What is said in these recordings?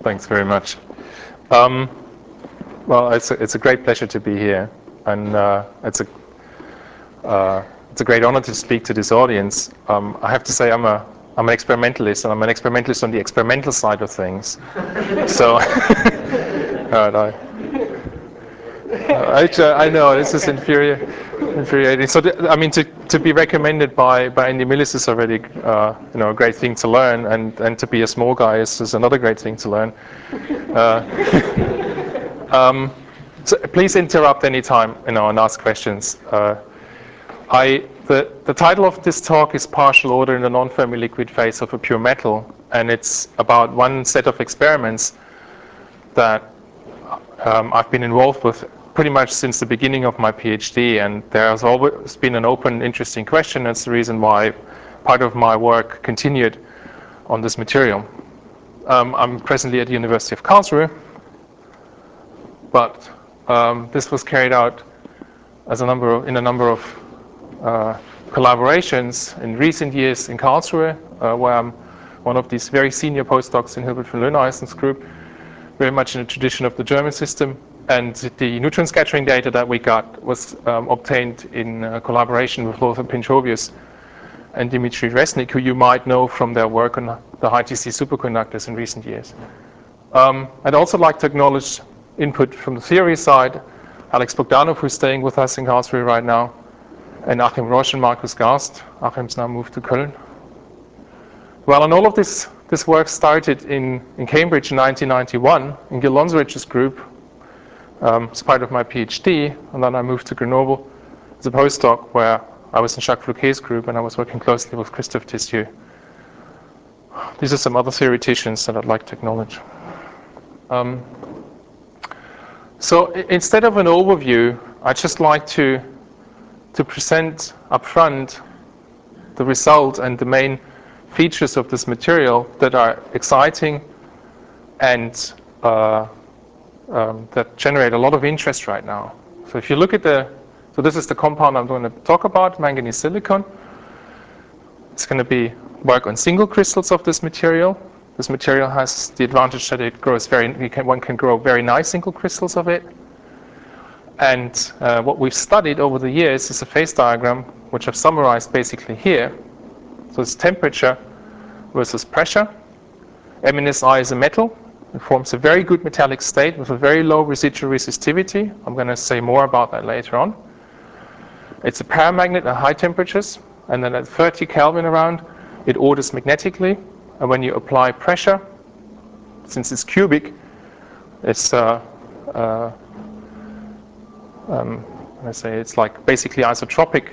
Thanks very much. Well, it's a great pleasure to be here, and it's a great honor to speak to this audience. I have to say I'm an experimentalist, and I'm an experimentalist on the experimental side of things. So, I know this is infuriating. So, I mean, to be recommended by Andy Millis is already, a great thing to learn, and to be a small guy is another great thing to learn. So please interrupt any time, and ask questions. The title of this talk is Partial Order in the Non-Fermi Liquid Phase of a Pure Metal, and it's about one set of experiments that I've been involved with pretty much since the beginning of my PhD, and there has always been an open, interesting question. That's the reason why part of my work continued on this material. I'm presently at the University of Karlsruhe, but this was carried out as in a number of collaborations in recent years in Karlsruhe, where I'm one of these very senior postdocs in Hilbert von Löhneisen's group, very much in the tradition of the German system. And the neutron scattering data that we got was obtained in collaboration with Lothar Pinchovius and Dmitry Resnik, who you might know from their work on the high-TC superconductors in recent years. I'd also like to acknowledge input from the theory side, Alex Bogdanov, who's staying with us in Karlsruhe right now, and Achim Rosch and Markus Garst. Achim's now moved to Köln. Well, and all of this work started in Cambridge in 1991 in Gil Lonsrich's group as part of my PhD, and then I moved to Grenoble as a postdoc, where I was in Jacques Floquet's group, and I was working closely with Christophe Tissier. These are some other theoreticians that I'd like to acknowledge. So instead of an overview, I'd just like to present up front the result and the main features of this material that are exciting and that generate a lot of interest right now. So if you look at so this is the compound I'm going to talk about, manganese silicon. It's going to work on single crystals of this material. This material has the advantage that it grows one can grow very nice single crystals of it. And what we've studied over the years is a phase diagram, which I've summarized basically here. So it's temperature versus pressure. MnSi is a metal. It forms a very good metallic state with a very low residual resistivity. I'm going to say more about that later on. It's a paramagnet at high temperatures, and then at 30 Kelvin around, it orders magnetically. And when you apply pressure, since it's cubic, it's it's like basically isotropic.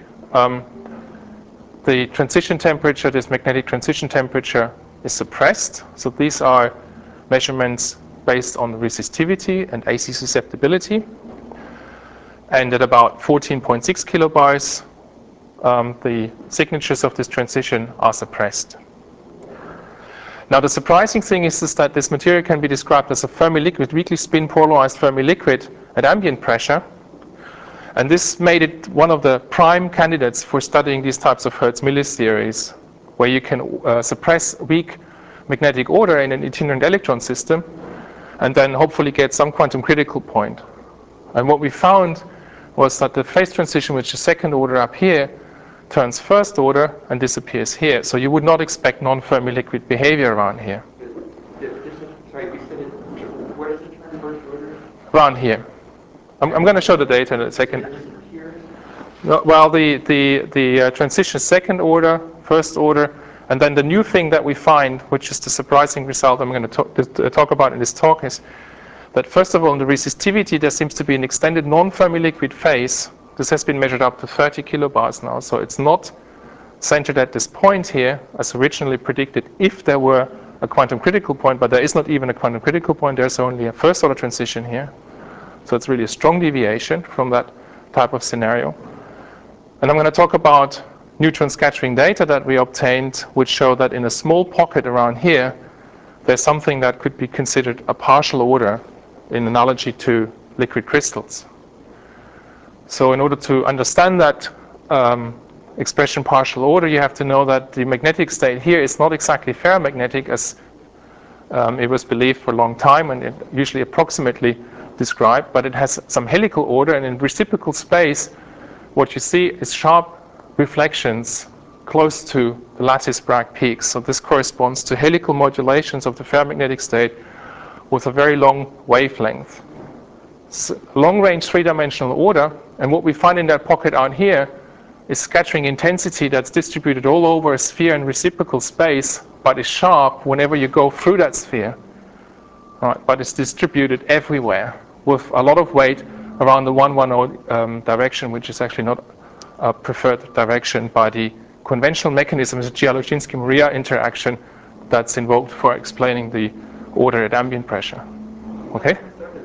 The transition temperature, this magnetic transition temperature, is suppressed. So these are measurements based on resistivity and AC susceptibility. And at about 14.6 kilobars, the signatures of this transition are suppressed. Now, the surprising thing is that this material can be described as a Fermi liquid, weakly spin polarized Fermi liquid at ambient pressure. And this made it one of the prime candidates for studying these types of Hertz-Millis theories, where you can suppress weak magnetic order in an itinerant electron system and then hopefully get some quantum critical point. And what we found was that the phase transition, which is second order up here, turns first order and disappears here. So you would not expect non-Fermi liquid behavior around here. Sorry, you said it. Where does it turn first order? Around here. I'm going to show the data in a second. Well, the transition is second order, first order, and then the new thing that we find, which is the surprising result I'm going to talk about in this talk, is that first of all, in the resistivity, there seems to be an extended non-Fermi liquid phase. This has been measured up to 30 kilobars now, so it's not centered at this point here, as originally predicted, if there were a quantum critical point, but there is not even a quantum critical point, there's only a first order transition here. So it's really a strong deviation from that type of scenario. And I'm going to talk about neutron scattering data that we obtained, which show that in a small pocket around here, there's something that could be considered a partial order in analogy to liquid crystals. So in order to understand that expression partial order, you have to know that the magnetic state here is not exactly ferromagnetic as It was believed for a long time, and it usually approximately described, but it has some helical order, and in reciprocal space, what you see is sharp reflections close to the lattice Bragg peaks. So this corresponds to helical modulations of the ferromagnetic state with a very long wavelength. Long-range three-dimensional order, and what we find in that pocket out here is scattering intensity that's distributed all over a sphere in reciprocal space, but is sharp whenever you go through that sphere. Right, but it's distributed everywhere with a lot of weight around the 110 direction, which is actually not a preferred direction by the conventional mechanisms of Dzialojinsky-Maria interaction that's invoked for explaining the order at ambient pressure. Okay?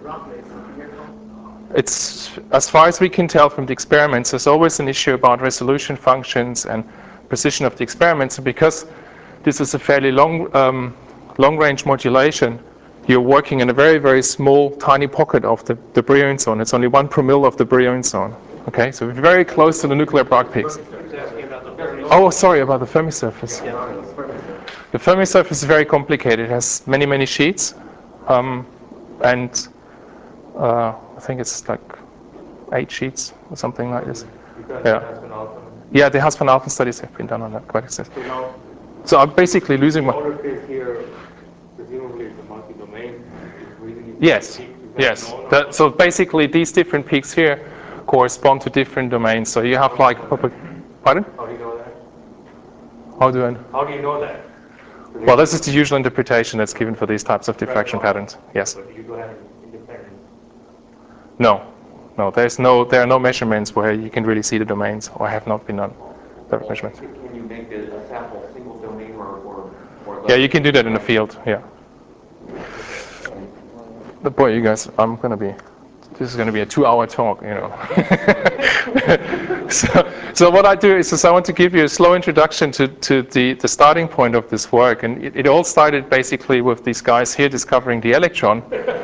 It's, as far as we can tell from the experiments, there's always an issue about resolution functions and precision of the experiments, and because this is a fairly long-range modulation, you're working in a very, very small, tiny pocket of the Brillouin zone. It's only 1 promille of the Brillouin zone. Okay, so very close to the nuclear Bragg peaks. Oh, sorry, about the Fermi surface. The Fermi surface is very complicated. It has many, many sheets, and I think it's like 8 sheets or something like this. Yeah, the Haspan-Alphen studies have been done on that quite extensively. So I'm basically losing my... here, presumably it's a multi-domain. Yes, yes. So basically these different peaks here correspond to different domains. So you have like... Pardon? How do you know that? How do you know that? Well, this is the usual interpretation that's given for these types of diffraction patterns. Yes. But you don't have independent. No, there are no measurements where you can really see the domains, or have not been done. Perfect measurements. Can you make a sample single domain or yeah, you can do that in the field. Yeah. But boy, you guys, this is going to be a 2-hour talk, you know. so what I do is I want to give you a slow introduction to the starting point of this work, and it all started basically with these guys here discovering the electron.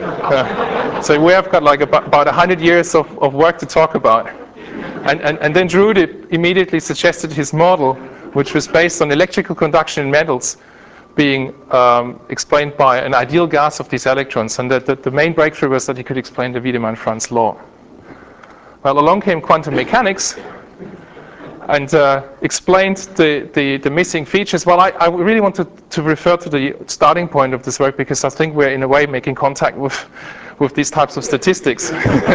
So we have got like about 100 years of work to talk about. And then Drude immediately suggested his model, which was based on electrical conduction in metals being explained by an ideal gas of these electrons, and that the main breakthrough was that he could explain the Wiedemann-Franz law. Well, along came quantum mechanics and explained the missing features. Well, I really wanted to refer to the starting point of this work because I think we're in a way making contact with these types of statistics.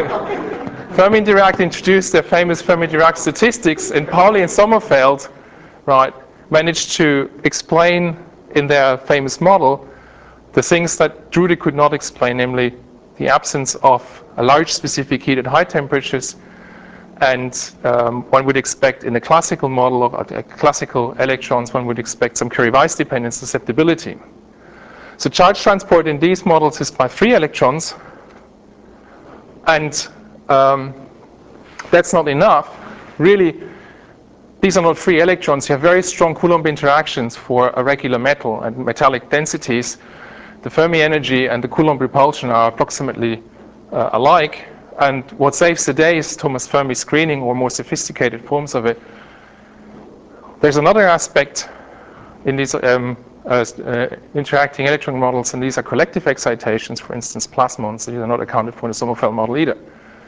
Fermi-Dirac introduced their famous Fermi-Dirac statistics, and Pauli and Sommerfeld, right, managed to explain in their famous model the things that Drude could not explain, namely the absence of a large specific heat at high temperatures, and one would expect in a classical model of classical electrons, one would expect some Curie-Weiss dependent susceptibility. So charge transport in these models is by 3 electrons, and that's not enough. Really, these are not free electrons. You have very strong Coulomb interactions for a regular metal and metallic densities. The Fermi energy and the Coulomb repulsion are approximately alike. And what saves the day is Thomas Fermi screening or more sophisticated forms of it. There's another aspect in these interacting electron models, and these are collective excitations, for instance, plasmons. These are not accounted for in the Sommerfeld model either.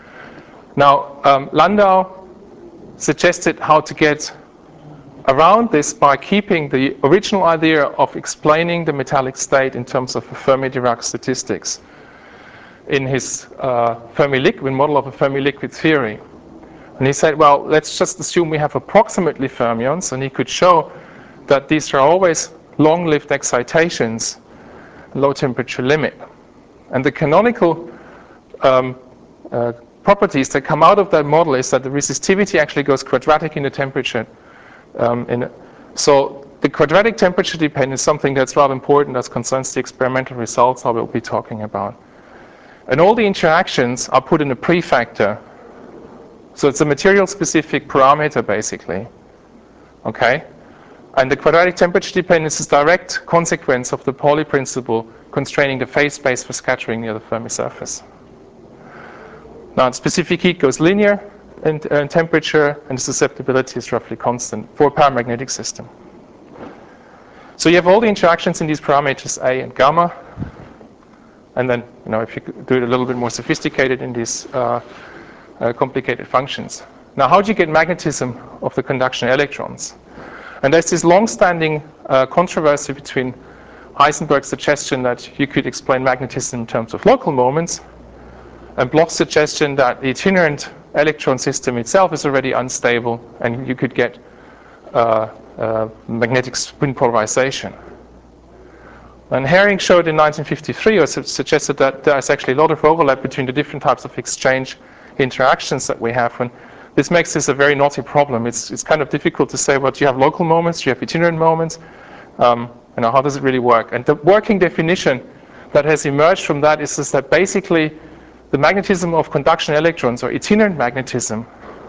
Now, Landau suggested how to get around this by keeping the original idea of explaining the metallic state in terms of Fermi-Dirac statistics in his model of a Fermi liquid theory. And he said, well, let's just assume we have approximately fermions, and he could show that these are always long-lived excitations, low temperature limit. And the canonical properties that come out of that model is that the resistivity actually goes quadratic in the temperature. So the quadratic temperature dependence is something that's rather important as concerns the experimental results I will be talking about. And all the interactions are put in a prefactor. So it's a material-specific parameter, basically. Okay? And the quadratic temperature dependence is a direct consequence of the Pauli principle constraining the phase space for scattering near the Fermi surface. Now, specific heat goes linear in temperature, and the susceptibility is roughly constant for a paramagnetic system. So you have all the interactions in these parameters A and gamma. And then, if you do it a little bit more sophisticated in these complicated functions. Now, how do you get magnetism of the conduction electrons? And there's this long-standing controversy between Heisenberg's suggestion that you could explain magnetism in terms of local moments, and Bloch's suggestion that the itinerant electron system itself is already unstable, and you could get magnetic spin polarization. And Herring showed in 1953, or suggested that there's actually a lot of overlap between the different types of exchange interactions that we have. And this makes this a very knotty problem. It's kind of difficult to say, well, do you have local moments, do you have itinerant moments? How does it really work? And the working definition that has emerged from that is that basically the magnetism of conduction electrons, or itinerant magnetism,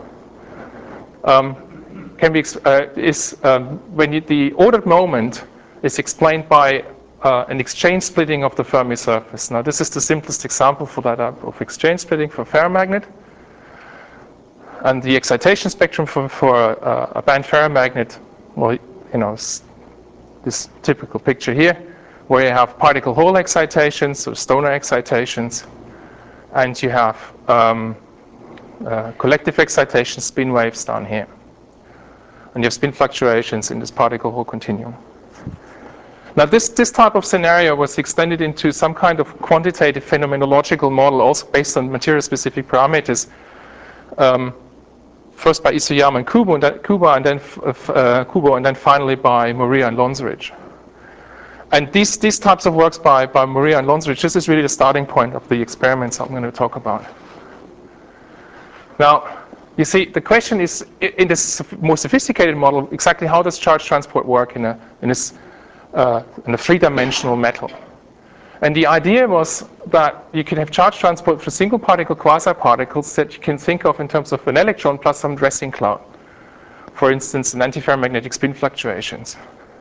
can be when the ordered moment is explained by an exchange splitting of the Fermi surface. Now, this is the simplest example for that of exchange splitting for ferromagnet. And the excitation spectrum for a band ferromagnet, well, this typical picture here, where you have particle-hole excitations, or Stoner excitations, and you have collective excitation spin waves down here. And you have spin fluctuations in this particle-hole continuum. Now, this type of scenario was extended into some kind of quantitative phenomenological model, also based on material-specific parameters. First by Isayama and Kubo, and then finally by Moria and Lonsrich. And these types of works by Moria and Lonsrich, this is really the starting point of the experiments I'm going to talk about. Now, you see, the question is, in this more sophisticated model, exactly how does charge transport work in a three-dimensional metal? And the idea was that you can have charge transport for single particle quasi-particles that you can think of in terms of an electron plus some dressing cloud. For instance, in antiferromagnetic spin fluctuations.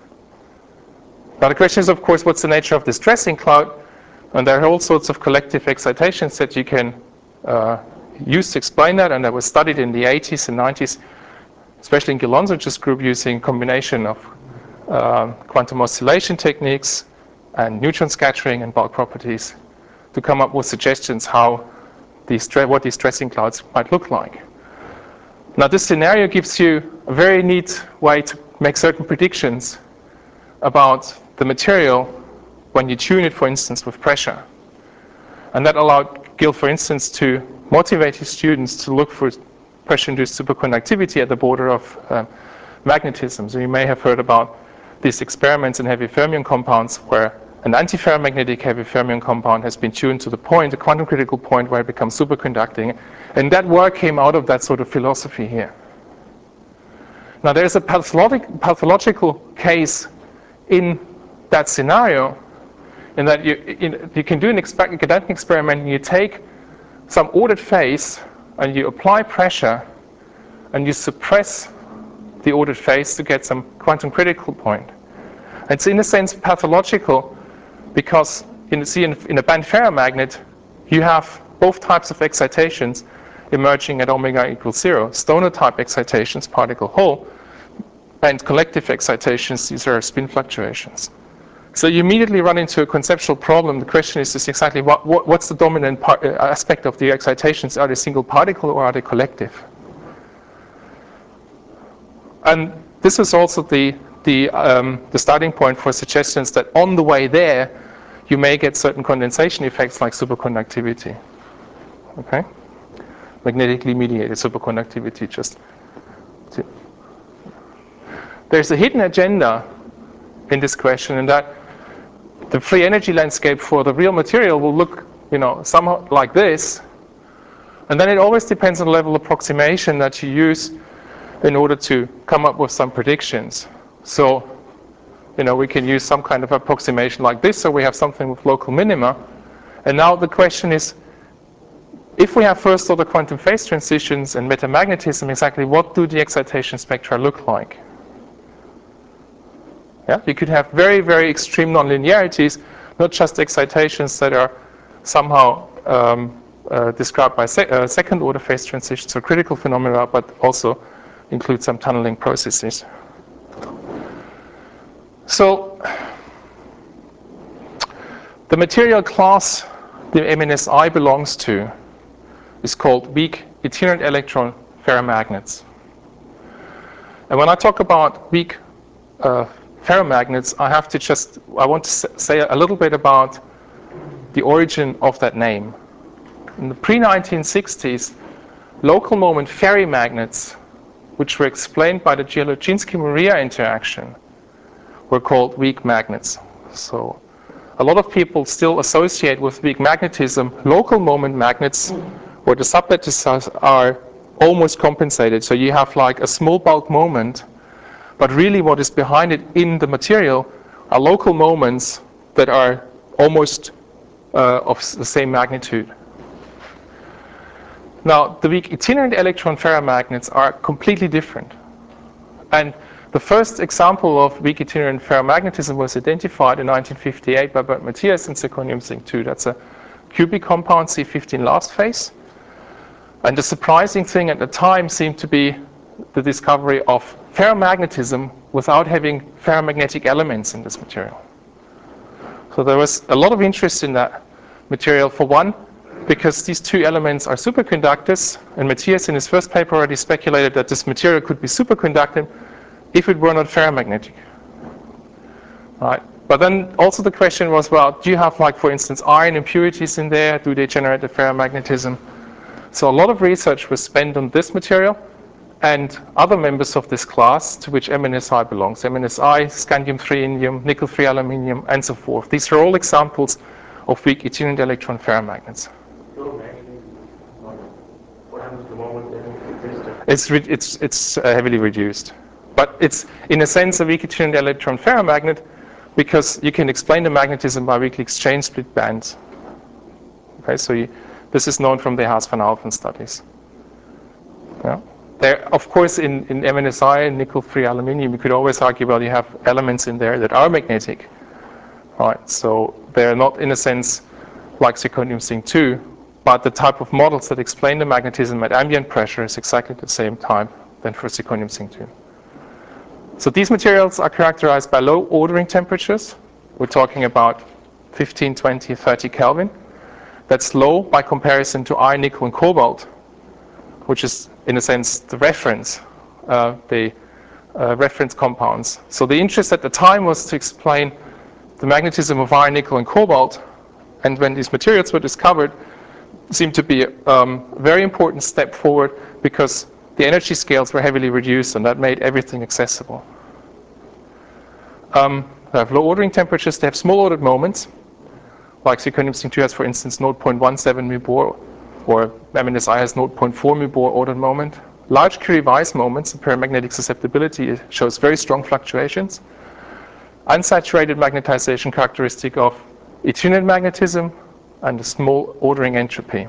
Now the question is, of course, what's the nature of this dressing cloud? And there are all sorts of collective excitations that you can use to explain that, and that was studied in the 80s and 90s, especially in Gil Lonsrich's group, using a combination of quantum oscillation techniques and neutron scattering and bulk properties to come up with suggestions what these dressing clouds might look like. Now, this scenario gives you a very neat way to make certain predictions about the material when you tune it, for instance, with pressure. And that allowed Gil, for instance, to motivate his students to look for pressure-induced superconductivity at the border of magnetism. So you may have heard about these experiments in heavy fermion compounds where an antiferromagnetic heavy fermion compound has been tuned to the point, the quantum critical point, where it becomes superconducting. And that work came out of that sort of philosophy here. Now, there's a pathological case in that scenario, in that you can do an academic experiment, and you take some ordered phase and you apply pressure and you suppress the ordered phase to get some quantum critical point. It's in a sense pathological because in a band ferromagnet you have both types of excitations emerging at omega equals 0. Stoner type excitations, particle hole, and collective excitations, these are spin fluctuations. So you immediately run into a conceptual problem. The question is exactly what's the dominant aspect of the excitations? Are they single particle or are they collective? And this is also the starting point for suggestions that on the way there, you may get certain condensation effects like superconductivity. Okay? Magnetically mediated superconductivity. There's a hidden agenda in this question, in that the free energy landscape for the real material will look, somehow like this. And then it always depends on the level of approximation that you use in order to come up with some predictions. So, we can use some kind of approximation like this, so we have something with local minima. And now the question is, if we have first order quantum phase transitions and metamagnetism, exactly what do the excitation spectra look like? Yeah, you could have very, very extreme nonlinearities, not just excitations that are somehow described by second order phase transitions or critical phenomena, but also include some tunneling processes. So the material class the MNSI belongs to is called weak itinerant electron ferromagnets. And when I talk about weak ferromagnets, I want to say a little bit about the origin of that name. In the pre-1960s, local moment ferrimagnets, which were explained by the Dzielodziński-Maria interaction, were called weak magnets. So a lot of people still associate with weak magnetism local moment magnets where the sublattices are almost compensated. So you have like a small bulk moment, but really what is behind it in the material are local moments that are almost of the same magnitude. Now, the weak itinerant electron ferromagnets are completely different. And the first example of weak itinerant ferromagnetism was identified in 1958 by Bert Matthias in zirconium zinc 2. That's a cubic compound, C15 last phase. And the surprising thing at the time seemed to be the discovery of ferromagnetism without having ferromagnetic elements in this material. So there was a lot of interest in that material, for one, because these two elements are superconductors, and Matthias in his first paper already speculated that this material could be superconducting if it were not ferromagnetic. Right. But then also the question was, well, do you have, like, for instance, iron impurities in there? Do they generate the ferromagnetism? So a lot of research was spent on this material and other members of this class to which MNSI belongs. MNSI, scandium-3 indium, nickel-3 aluminium, and so forth. These are all examples of weak itinerant electron ferromagnets. What happens to the moment then? It's heavily reduced. But it's, in a sense, a weak itinerant electron ferromagnet because you can explain the magnetism by weakly exchange split bands. Okay, so this is known from the Haas-van Alphen studies. Yeah. There, of course, in MNSI and nickel-3 aluminium, you could always argue, well, you have elements in there that are magnetic. Right, so they're not, in a sense, like zirconium zinc 2, but the type of models that explain the magnetism at ambient pressure is exactly the same type than for zirconium zinc 2. So these materials are characterized by low ordering temperatures. We're talking about 15, 20, 30 Kelvin. That's low by comparison to iron, nickel, and cobalt, which is, in a sense, the reference, reference compounds. So the interest at the time was to explain the magnetism of iron, nickel, and cobalt. And when these materials were discovered, it seemed to be a very important step forward because the energy scales were heavily reduced, and that made everything accessible. They have low ordering temperatures. They have small ordered moments, like zirconium zinc 2 has, for instance, 0.17 μBor, or MNSI has 0.4 μBor ordered moment. Large Curie-Weiss moments, the paramagnetic susceptibility shows very strong fluctuations. Unsaturated magnetization characteristic of itinerant magnetism and a small ordering entropy.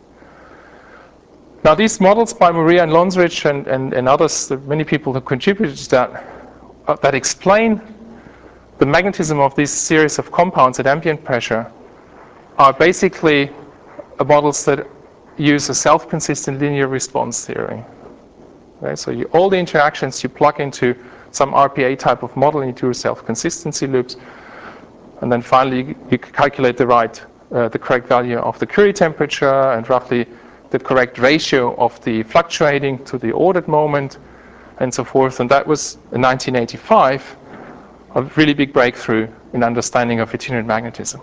Now these models by Maria and Lonsrich and others, many people who contributed to that explain the magnetism of this series of compounds at ambient pressure are basically models that use a self-consistent linear response theory. Okay, so all the interactions you plug into some RPA type of model into your self-consistency loops, and then finally you calculate the correct value of the Curie temperature and roughly the correct ratio of the fluctuating to the ordered moment and so forth. And that was in 1985 a really big breakthrough in understanding of itinerant magnetism.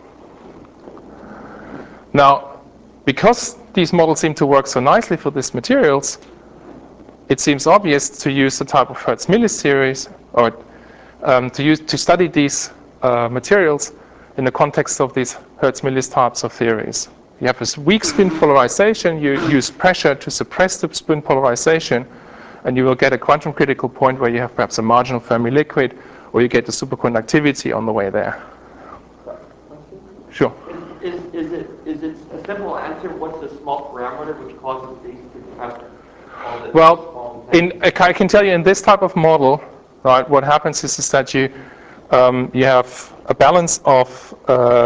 Now, because these models seem to work so nicely for these materials, it seems obvious to use the type of Hertz-Millis series, or to study these materials in the context of these Hertz-Millis types of theories. You have this weak spin polarization, you use pressure to suppress the spin polarization, and you will get a quantum critical point where you have perhaps a marginal Fermi liquid, or you get the superconductivity on the way there. Sure. Is it a simple answer? What's the small parameter which causes these to have all the Well, I can tell you in this type of model, right, what happens is that you have a balance of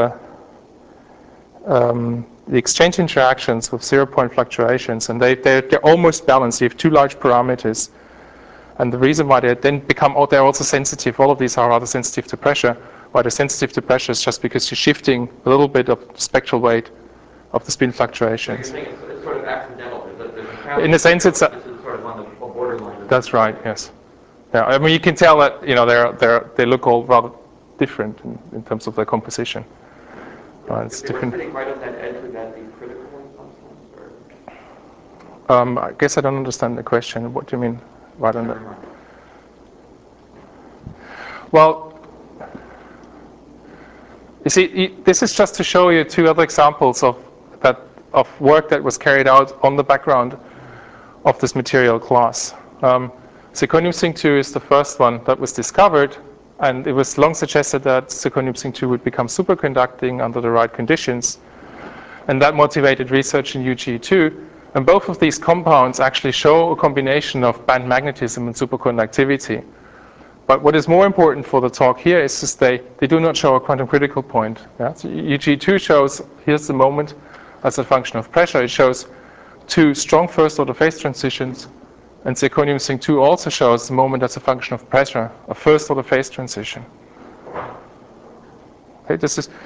the exchange interactions with 0-point fluctuations, and they're almost balanced. You have two large parameters. And the reason why they then become, they're also sensitive, all of these are rather sensitive to pressure. Why they're sensitive to pressure is just because you're shifting a little bit of spectral weight of the spin fluctuations. So you're saying it's sort of accidental. There's In a sense, it's this is sort of on the borderline. That's right. Yes. Yeah. I mean, you can tell that they look all rather different in terms of their composition. It's If they were different. sitting right on that edge, would that be critical in some sense? Or? I guess I don't understand the question. What do you mean? Right on that? Well, you see, this is just to show you two other examples of work that was carried out on the background of this material class. Zirconium zinc 2 is the first one that was discovered, and it was long suggested that zirconium zinc 2 would become superconducting under the right conditions, and that motivated research in UGE2. And both of these compounds actually show a combination of band magnetism and superconductivity. But what is more important for the talk here is just they do not show a quantum critical point. Yeah? So UGE2 shows, here's the moment as a function of pressure. It shows two strong first order phase transitions, and zirconium zinc 2 also shows the moment as a function of pressure, a first order phase transition. Okay, this is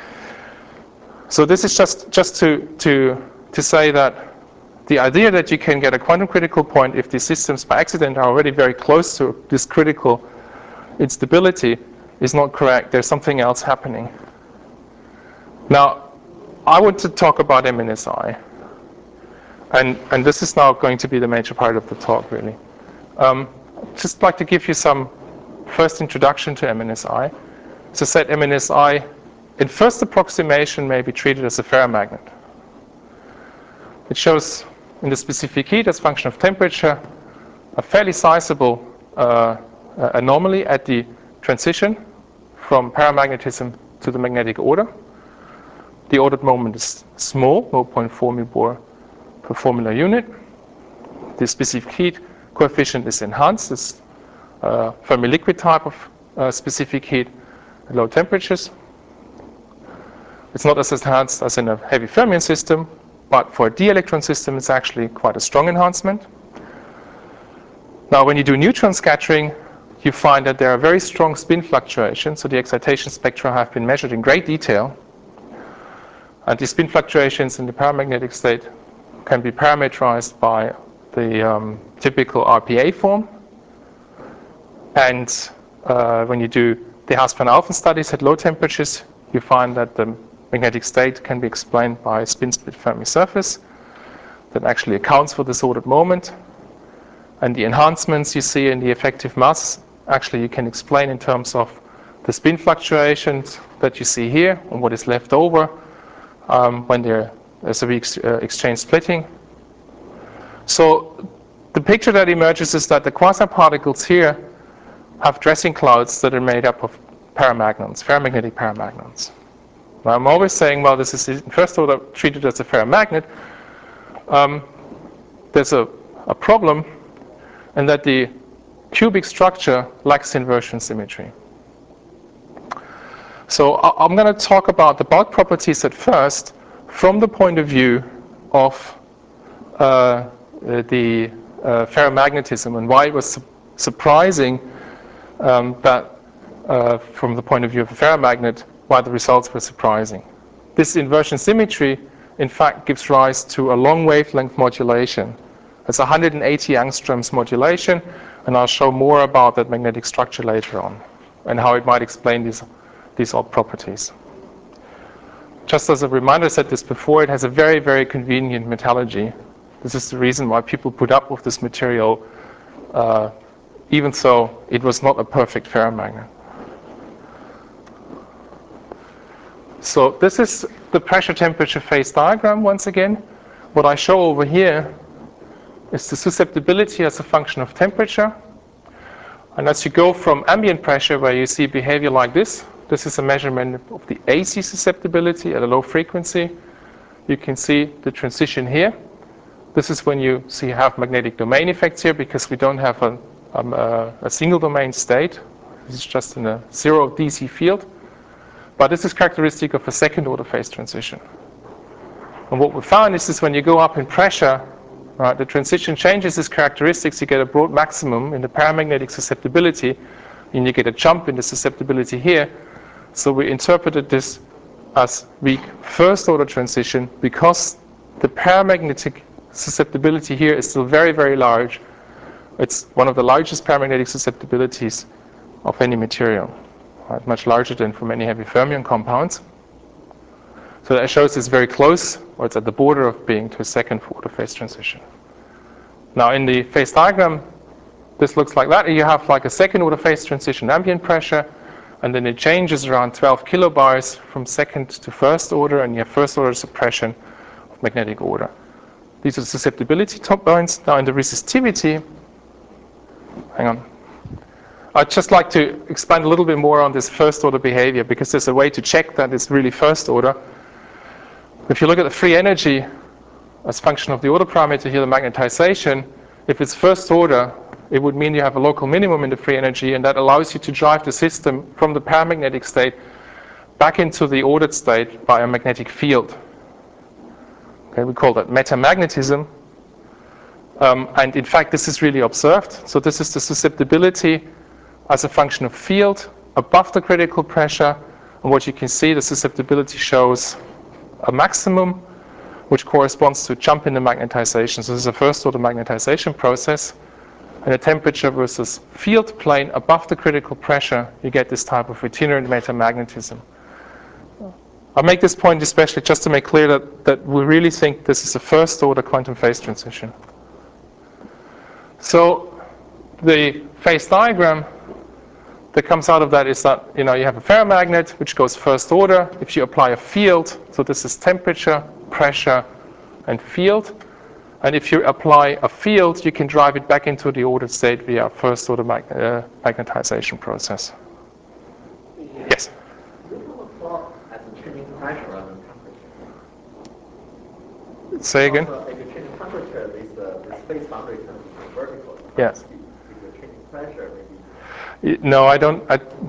just to say that the idea that you can get a quantum critical point if these systems by accident are already very close to this critical instability is not correct. There's something else happening. Now, I want to talk about MNSI. And this is now going to be the major part of the talk, really. Just like to give you some first introduction to MNSI. As I said, MNSI, in first approximation, may be treated as a ferromagnet. It shows in the specific heat as function of temperature a fairly sizable anomaly at the transition from paramagnetism to the magnetic order. The ordered moment is small, 0.4 millibor per formula unit. The specific heat coefficient is enhanced. It's Fermi-liquid type of specific heat at low temperatures. It's not as enhanced as in a heavy fermion system, but for a d-electron system, it's actually quite a strong enhancement. Now, when you do neutron scattering, you find that there are very strong spin fluctuations. So the excitation spectra have been measured in great detail. And the spin fluctuations in the paramagnetic state can be parameterized by the typical RPA form. And when you do the Haas-van Alphen studies at low temperatures, you find that the magnetic state can be explained by a spin-split Fermi surface that actually accounts for this ordered moment. And the enhancements you see in the effective mass, actually you can explain in terms of the spin fluctuations that you see here and what is left over when there's a exchange splitting. So the picture that emerges is that the quasi-particles here have dressing clouds that are made up of paramagnons, ferromagnetic paramagnons. Now I'm always saying, well, this is first order treated as a ferromagnet. There's a problem in that the cubic structure lacks inversion symmetry. So I'm going to talk about the bulk properties at first from the point of view of the ferromagnetism and why it was surprising that from the point of view of a ferromagnet, why the results were surprising. This inversion symmetry, in fact, gives rise to a long wavelength modulation. It's 180 angstroms modulation, and I'll show more about that magnetic structure later on and how it might explain these odd properties. Just as a reminder, I said this before, it has a very, very convenient metallurgy. This is the reason why people put up with this material, even though it was not a perfect ferromagnet. So this is the pressure temperature phase diagram once again. What I show over here is the susceptibility as a function of temperature. And as you go from ambient pressure, where you see behavior like this is a measurement of the AC susceptibility at a low frequency. You can see the transition here. This is when you have magnetic domain effects here, because we don't have a single domain state. This is just in a zero DC field. But this is characteristic of a second order phase transition. And what we found is when you go up in pressure, Right? The transition changes its characteristics. You get a broad maximum in the paramagnetic susceptibility, and you get a jump in the susceptibility here. So we interpreted this as weak first order transition because the paramagnetic susceptibility here is still very, very large. It's one of the largest paramagnetic susceptibilities of any material, right? Much larger than for many heavy fermion compounds. So that shows it's very close, or it's at the border of being to a second order phase transition. Now in the phase diagram, this looks like that. You have like a second order phase transition ambient pressure, and then it changes around 12 kilobars from second to first order, and you have first order suppression of magnetic order. These are the susceptibility top points. Now in the resistivity, hang on. I'd just like to expand a little bit more on this first order behavior, because there's a way to check that it's really first order. If you look at the free energy as a function of the order parameter here, the magnetization, if it's first order, it would mean you have a local minimum in the free energy, and that allows you to drive the system from the paramagnetic state back into the ordered state by a magnetic field. Okay, we call that metamagnetism. And in fact, this is really observed. So this is the susceptibility as a function of field above the critical pressure. And what you can see, the susceptibility shows a maximum, which corresponds to a jump in the magnetization. So this is a first order magnetization process. And a temperature versus field plane above the critical pressure, you get this type of itinerant metamagnetism. I make this point especially just to make clear that we really think this is a first order quantum phase transition. So the phase diagram that comes out of that is that you have a ferromagnet which goes first order. If you apply a field, so this is temperature, pressure, and field. And if you apply a field, you can drive it back into the ordered state via a first order magnetization process. Yes? As a tuning pressure rather than temperature. Say again? Also, if you're tuning temperature, this phase boundary is going to be vertical. Yes. If you're tuning pressure, maybe. No, I don't.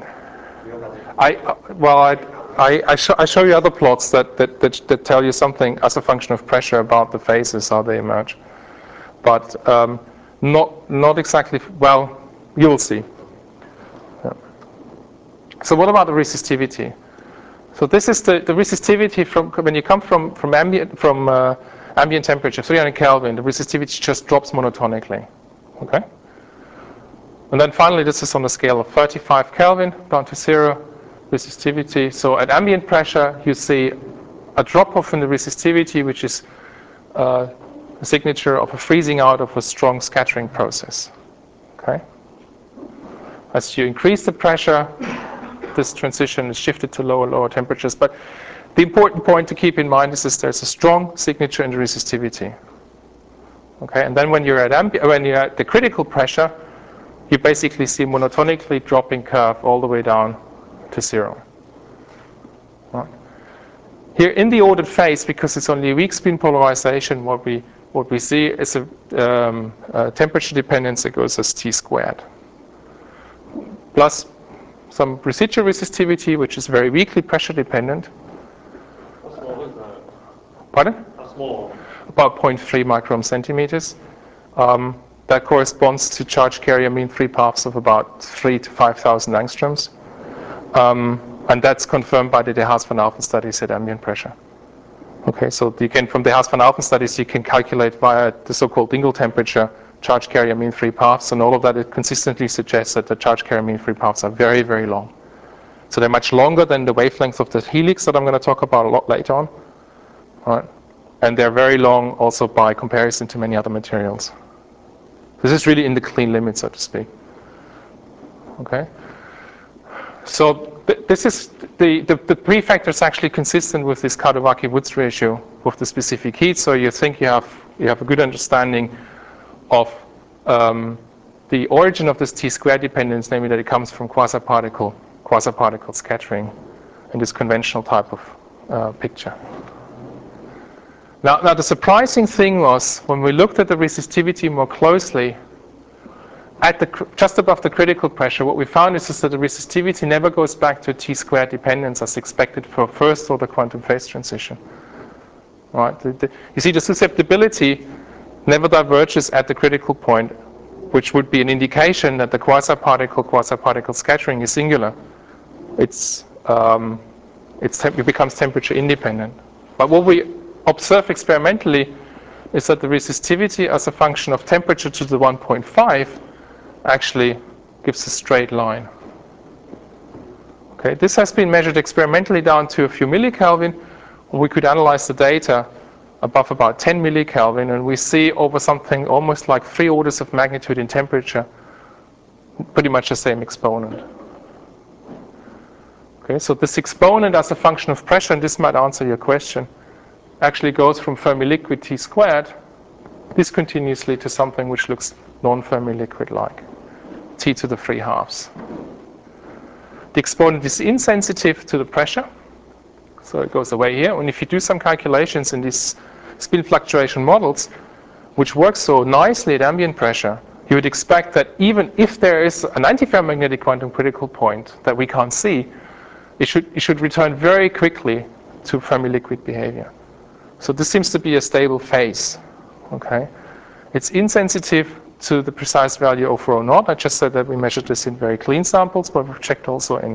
I show you other plots that tell you something as a function of pressure about the phases, how they emerge. But not exactly, well, you will see. Yeah. So what about the resistivity? So this is the resistivity from when you come from ambient temperature, 300 Kelvin, the resistivity just drops monotonically. Okay? And then finally, this is on the scale of 35 Kelvin down to 0 resistivity. So at ambient pressure, you see a drop-off in the resistivity, which is a signature of a freezing out of a strong scattering process. Okay? As you increase the pressure, this transition is shifted to lower temperatures. But the important point to keep in mind is there's a strong signature in the resistivity. Okay? And then when you're at the critical pressure, you basically see monotonically dropping curve all the way down to 0. Right. Here in the ordered phase, because it's only a weak spin polarization, what we see is a temperature dependence that goes as T squared. Plus some residual resistivity, which is very weakly pressure dependent. How small is that? Pardon? How small? About 0.3 micron centimeters. That corresponds to charge carrier mean free paths of about 3,000 to 5,000 angstroms. And that's confirmed by the de Haas van Alphen studies at ambient pressure. Okay, so you can, from the de Haas van Alphen studies, you can calculate via the so-called Dingle temperature charge carrier mean free paths, and all of that, it consistently suggests that the charge carrier mean free paths are very, very long. So they're much longer than the wavelength of the helix that I'm going to talk about a lot later on. All right. And they're very long also by comparison to many other materials. This is really in the clean limit, so to speak. Okay. So this is the prefactor is actually consistent with this Kadowaki-Woods ratio with the specific heat. So you think you have a good understanding of the origin of this T-square dependence, namely that it comes from quasi-particle scattering in this conventional type of picture. Now the surprising thing was when we looked at the resistivity more closely, just above the critical pressure, what we found is that the resistivity never goes back to a T-square dependence as expected for first-order quantum phase transition. Right? You see, the susceptibility never diverges at the critical point, which would be an indication that the quasi-particle scattering is singular. It becomes temperature independent. But what we observe experimentally is that the resistivity as a function of temperature to the 1.5 actually gives a straight line. Okay, this has been measured experimentally down to a few millikelvin. We could analyze the data above about 10 millikelvin, and we see over something almost like 3 orders of magnitude in temperature, pretty much the same exponent. Okay, so this exponent as a function of pressure, and this might answer your question, actually goes from Fermi liquid T squared discontinuously to something which looks non-Fermi liquid like T to the 3/2. The exponent is insensitive to the pressure, so it goes away here. And if you do some calculations in these spin fluctuation models, which work so nicely at ambient pressure, you would expect that even if there is an antiferromagnetic quantum critical point that we can't see, it should return very quickly to Fermi liquid behavior. So this seems to be a stable phase. Okay, it's insensitive to the precise value of rho naught. I just said that we measured this in very clean samples, but we've checked also in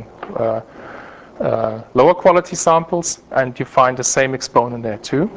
lower quality samples, and you find the same exponent there too.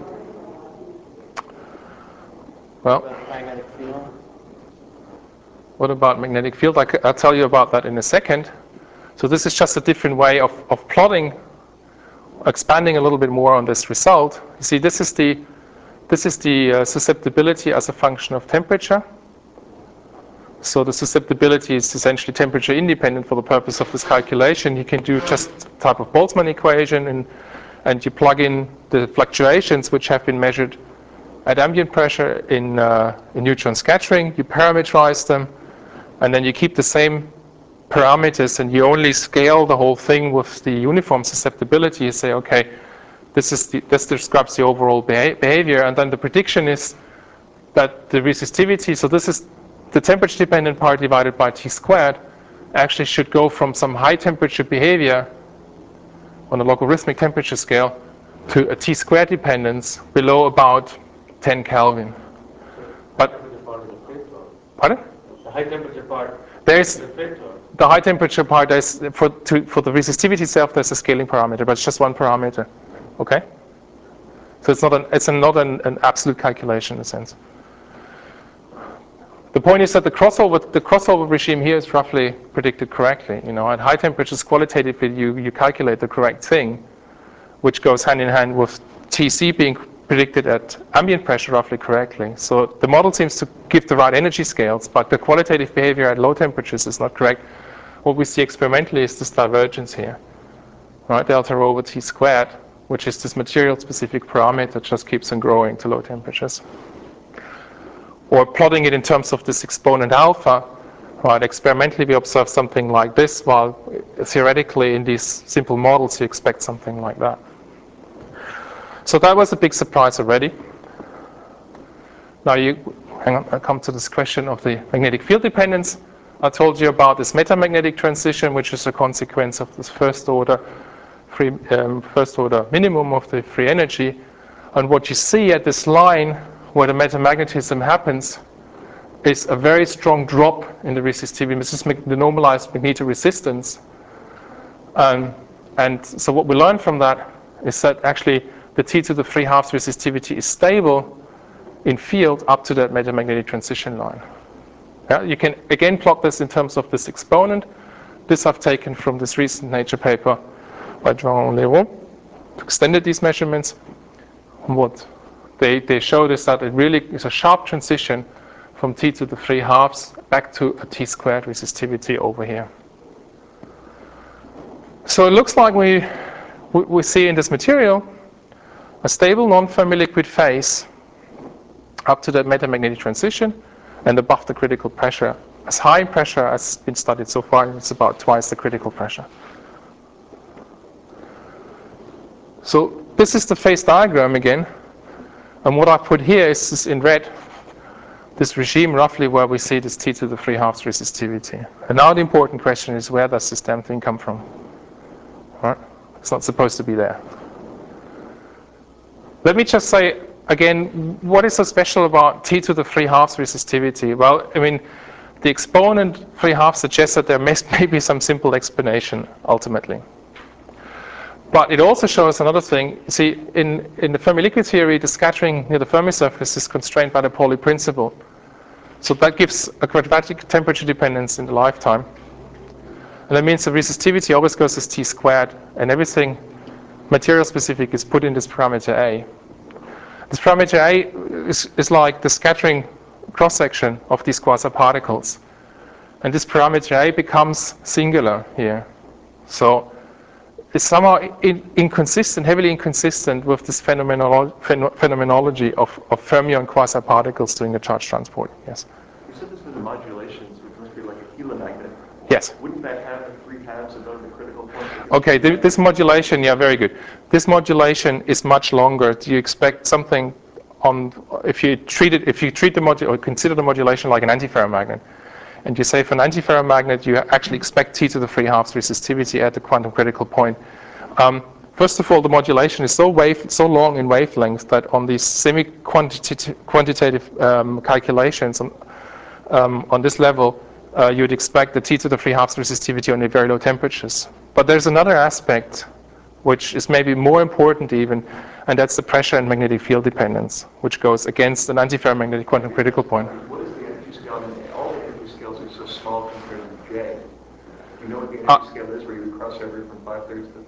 Well, magnetic field. what about magnetic field? I'll tell you about that in a second. So this is just a different way of plotting, expanding a little bit more on this result. You see, this is the susceptibility as a function of temperature. So the susceptibility is essentially temperature independent for the purpose of this calculation. You can do just type of Boltzmann equation, and you plug in the fluctuations which have been measured at ambient pressure in neutron scattering. You parameterize them, and then you keep the same parameters, and you only scale the whole thing with the uniform susceptibility. You say, okay, this describes the overall behavior, and then the prediction is that the resistivity, so this is the temperature dependent part divided by T squared, actually should go from some high temperature behavior on a logarithmic temperature scale to a T squared dependence below about 10 Kelvin. But pardon? The high temperature part. There's The filter. the high temperature part. There's for the resistivity itself. There's a scaling parameter, but it's just one parameter. Okay. So it's not an absolute calculation in a sense. The point is that the crossover regime here is roughly predicted correctly. You know, at high temperatures, qualitatively, you calculate the correct thing, which goes hand in hand with TC being predicted at ambient pressure roughly correctly. So the model seems to give the right energy scales, but the qualitative behavior at low temperatures is not correct. What we see experimentally is this divergence here, right? Delta rho over T squared, which is this material-specific parameter that just keeps on growing to low temperatures. Or plotting it in terms of this exponent alpha, right? Experimentally, we observe something like this, while theoretically in these simple models, you expect something like that. So that was a big surprise already. Now hang on, I'll come to this question of the magnetic field dependence. I told you about this metamagnetic transition, which is a consequence of this first order minimum of the free energy. And what you see at this line where the metamagnetism happens is a very strong drop in the resistivity. This is the normalized magnetoresistance. And so what we learn from that is that actually the T to the 3/2 resistivity is stable in field up to that metamagnetic transition line. Yeah, you can again plot this in terms of this exponent. This I've taken from this recent Nature paper by Jean Leroux, extended these measurements. What they showed is that it really is a sharp transition from T to the 3/2 back to a T squared resistivity over here. So it looks like we see in this material a stable non-Fermi liquid phase up to that metamagnetic transition and above the critical pressure. As high pressure as been studied so far, it's about twice the critical pressure. So this is the phase diagram again. And what I put here is in red, this regime roughly where we see this T to the 3/2 resistivity. And now the important question is, where does this damn thing come from? Right? It's not supposed to be there. Let me just say again, what is so special about T to the 3/2 resistivity? Well, I mean, the exponent 3/2 suggests that there may be some simple explanation ultimately. But it also shows another thing. See, in the Fermi liquid theory, the scattering near the Fermi surface is constrained by the Pauli principle. So that gives a quadratic temperature dependence in the lifetime. And that means the resistivity always goes as T squared, and everything material specific is put in this parameter A. This parameter A is like the scattering cross-section of these quasi-particles. And this parameter A becomes singular here. So it's somehow inconsistent, heavily inconsistent with this phenomenology of fermion quasi-particles doing the charge transport. Yes? You said this was a modulation, so it must be like a helomagnet. Yes. Wouldn't that have the 3/2 and go to the critical point? Okay, this modulation, yeah, very good. This modulation is much longer. Do you expect something on, if you treat the or consider the modulation like an antiferromagnet, and you say for an antiferromagnet you actually expect T to the 3/2 resistivity at the quantum critical point. First of all, the modulation is so long in wavelength that on these semi-quantitative calculations on this level, you'd expect the T to the 3/2 resistivity on very low temperatures. But there's another aspect which is maybe more important even, and that's the pressure and magnetic field dependence, which goes against an antiferromagnetic quantum critical point. What is the energy scale? I mean, all the energy scales are so small compared to J. Do you know what the energy scale is where you would cross over from 5/3 to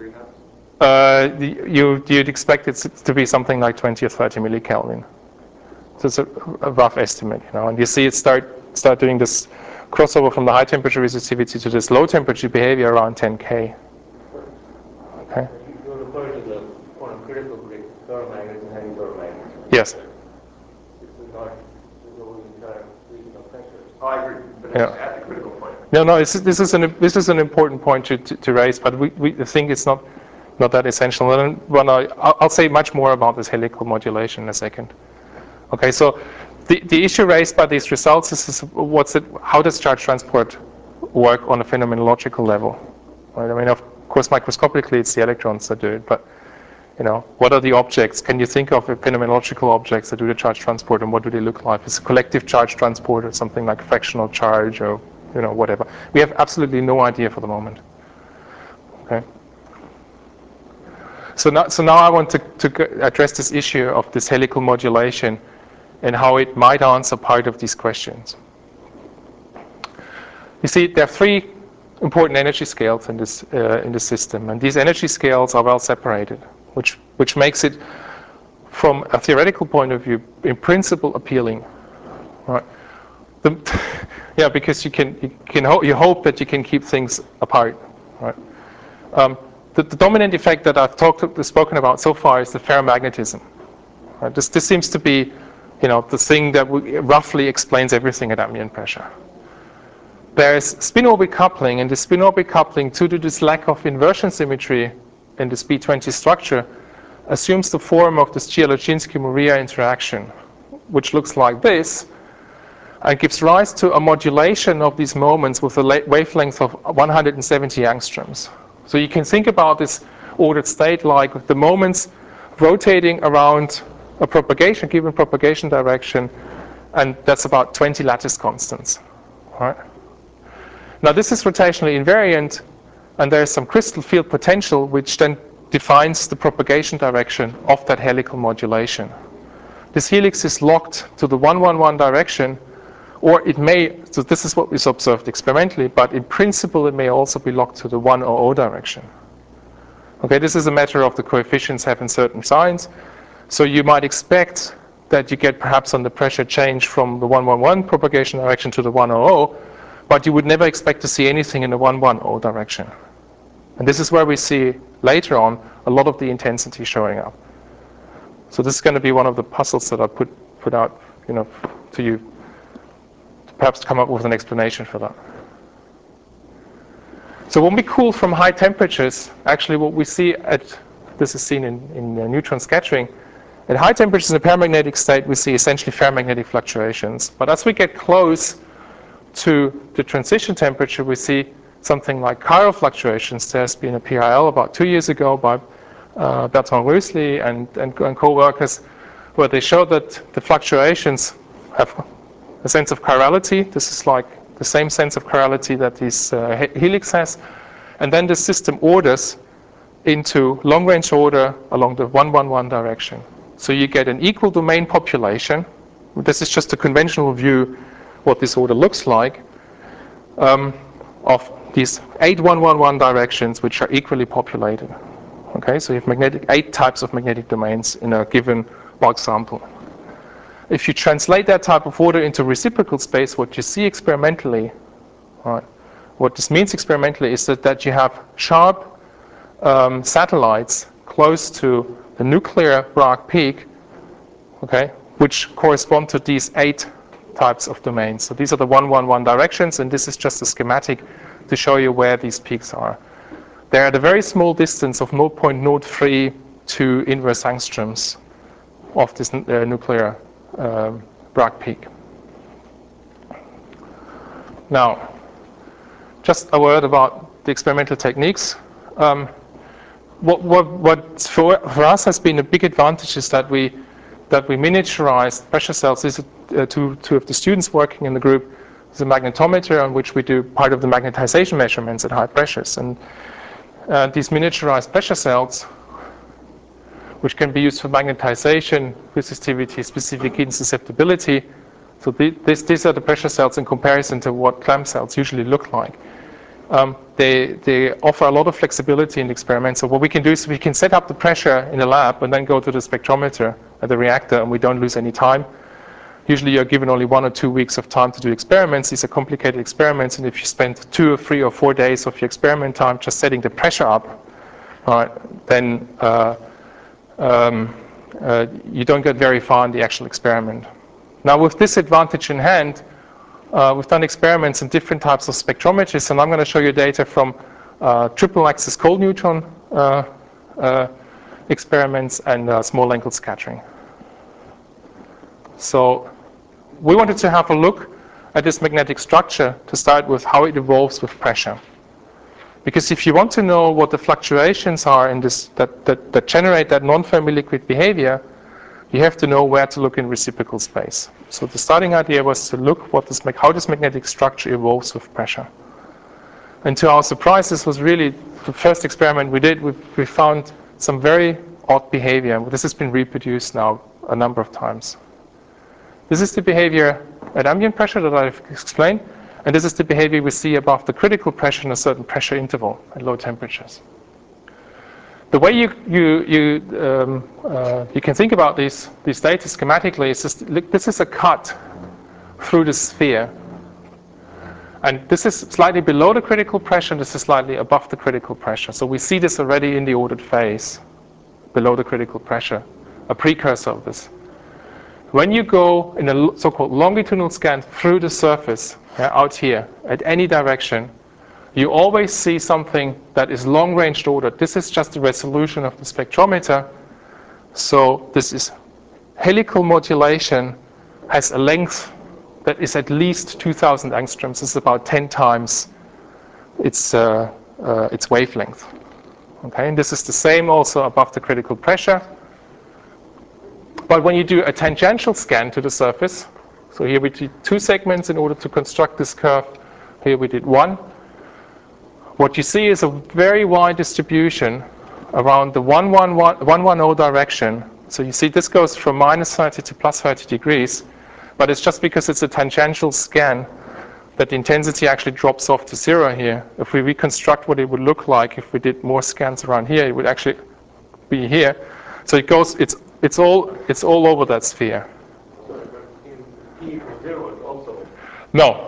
3/2? You'd expect it to be something like 20 or 30 millikelvin. So it's a rough estimate, you know. And you see it start doing this crossover from the high temperature resistivity to this low temperature behavior around 10K. Okay. You refer to the quantum critical ferromagnets and antiferromagnets. Yes. This is not the whole entire region of pressure. Oh, I agree, but it's at the critical point. No. This is an important point to raise, but we think it's not that essential. And I'll say much more about this helical modulation in a second. Okay, so the issue raised by these results is how does charge transport work on a phenomenological level? Right? I mean, of course, microscopically it's the electrons that do it, but you know, what are the objects? Can you think of phenomenological objects that do the charge transport, and what do they look like? Is it collective charge transport or something like fractional charge, or you know, whatever? We have absolutely no idea for the moment. Okay. So now I want to address this issue of this helical modulation and how it might answer part of these questions. You see, there are three important energy scales in this system, and these energy scales are well separated, which makes it, from a theoretical point of view, in principle appealing. Right? Yeah, because you hope that you can keep things apart. Right? The dominant effect that I've spoken about so far is the ferromagnetism. Right? This seems to be, you know, the thing that roughly explains everything at ambient pressure. There's spin-orbit coupling, and the spin-orbit coupling, due to this lack of inversion symmetry in this B20 structure, assumes the form of this Dzieloczynski-Moriya interaction, which looks like this, and gives rise to a modulation of these moments with a wavelength of 170 angstroms. So you can think about this ordered state like the moments rotating around a given propagation direction, and that's about 20 lattice constants. Right? Now this is rotationally invariant, and there is some crystal field potential which then defines the propagation direction of that helical modulation. This helix is locked to the 111 direction, or it may, so this is what we've observed experimentally, but in principle it may also be locked to the 100 direction. Okay, this is a matter of the coefficients having certain signs. So you might expect that you get perhaps under pressure change from the 111 propagation direction to the 100, but you would never expect to see anything in the 110 direction. And this is where we see later on a lot of the intensity showing up. So this is going to be one of the puzzles that I put out, you know, to you, to perhaps come up with an explanation for that. So when we cool from high temperatures, actually what we see this is seen in neutron scattering. At high temperatures in the paramagnetic state, we see essentially ferromagnetic fluctuations. But as we get close to the transition temperature, we see something like chiral fluctuations. There's been a PIL about 2 years ago by Bertrand Rösli and co-workers, where they show that the fluctuations have a sense of chirality. This is like the same sense of chirality that this helix has. And then the system orders into long-range order along the 1-1-1 direction. So you get an equal domain population. This is just a conventional view what this order looks like, of these 8 1-1-1 directions which are equally populated. Okay, so you have 8 types of magnetic domains in a given log sample. If you translate that type of order into reciprocal space, what you see experimentally, right, what this means experimentally is that you have sharp satellites close to the nuclear Bragg peak, okay, which correspond to these 8 types of domains. So these are the 1-1-1 directions, and this is just a schematic to show you where these peaks are. They're at a very small distance of 0.03 to inverse angstroms of this nuclear Bragg peak. Now, just a word about the experimental techniques. What for us has been a big advantage is that we miniaturized pressure cells. These are two of the students working in the group. There's a magnetometer on which we do part of the magnetization measurements at high pressures. And these miniaturized pressure cells, which can be used for magnetization, resistivity, specific heat and susceptibility. So these are the pressure cells in comparison to what clamp cells usually look like. They offer a lot of flexibility in the experiment. So what we can do is we can set up the pressure in the lab and then go to the spectrometer at the reactor, and we don't lose any time. Usually you're given only 1 or 2 weeks of time to do experiments. These are complicated experiments, and if you spend 2 or 3 or 4 days of your experiment time just setting the pressure up, then you don't get very far in the actual experiment. Now with this advantage in hand, we've done experiments in different types of spectrometers, and I'm going to show you data from triple axis cold neutron experiments and small angle scattering. So we wanted to have a look at this magnetic structure to start with, how it evolves with pressure. Because if you want to know what the fluctuations are in this that generate that non-Fermi liquid behavior, you have to know where to look in reciprocal space. So the starting idea was to look how this magnetic structure evolves with pressure. And to our surprise, this was really the first experiment we did. We found some very odd behavior. This has been reproduced now a number of times. This is the behavior at ambient pressure that I've explained, and this is the behavior we see above the critical pressure in a certain pressure interval at low temperatures. The way you can think about these data schematically is this is a cut through the sphere. And this is slightly below the critical pressure, and this is slightly above the critical pressure. So we see this already in the ordered phase, below the critical pressure, a precursor of this. When you go in a so-called longitudinal scan through the surface, out here, at any direction, you always see something that is long-range ordered. This is just the resolution of the spectrometer. So this is helical modulation, has a length that is at least 2,000 angstroms. This is about 10 times its wavelength. Okay, and this is the same also above the critical pressure. But when you do a tangential scan to the surface, so here we did 2 segments in order to construct this curve. Here we did 1. What you see is a very wide distribution around the 110 direction. So you see this goes from -30 to +30 degrees, but it's just because it's a tangential scan that the intensity actually drops off to 0 here. If we reconstruct what it would look like if we did more scans around here, it would actually be here. So it goes, it's all over that sphere. So in P equals 0 is also... No.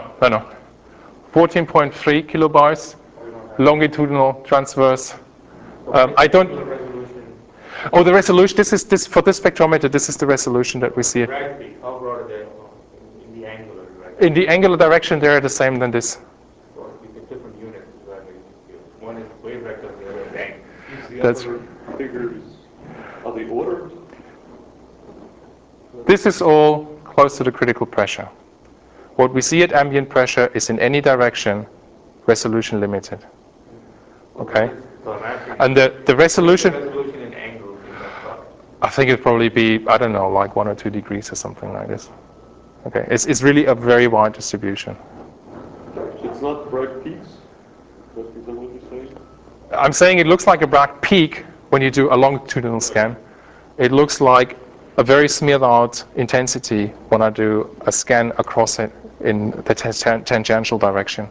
14.3 kilobars, longitudinal, transverse. I don't... Resolution. Oh, the resolution, this for this spectrometer, this is the resolution that we see. Right, how broad are they in the angular direction? In the angular direction, they're the same than this. So it's a different unit. One is wave vector, the other is angle. The That's other figures of the order? This is all close to the critical pressure. What we see at ambient pressure is in any direction resolution limited. Okay? So I'm asking, And the resolution, resolution in angles in that plot. think it'd probably be, I don't know, like 1 or 2 degrees or something like this. Okay, it's really a very wide distribution. It's not bright peaks? Is that what you're saying? I'm saying it looks like a Bragg peak when you do a longitudinal scan. It looks like a very smeared out intensity when I do a scan across it in the tangential direction.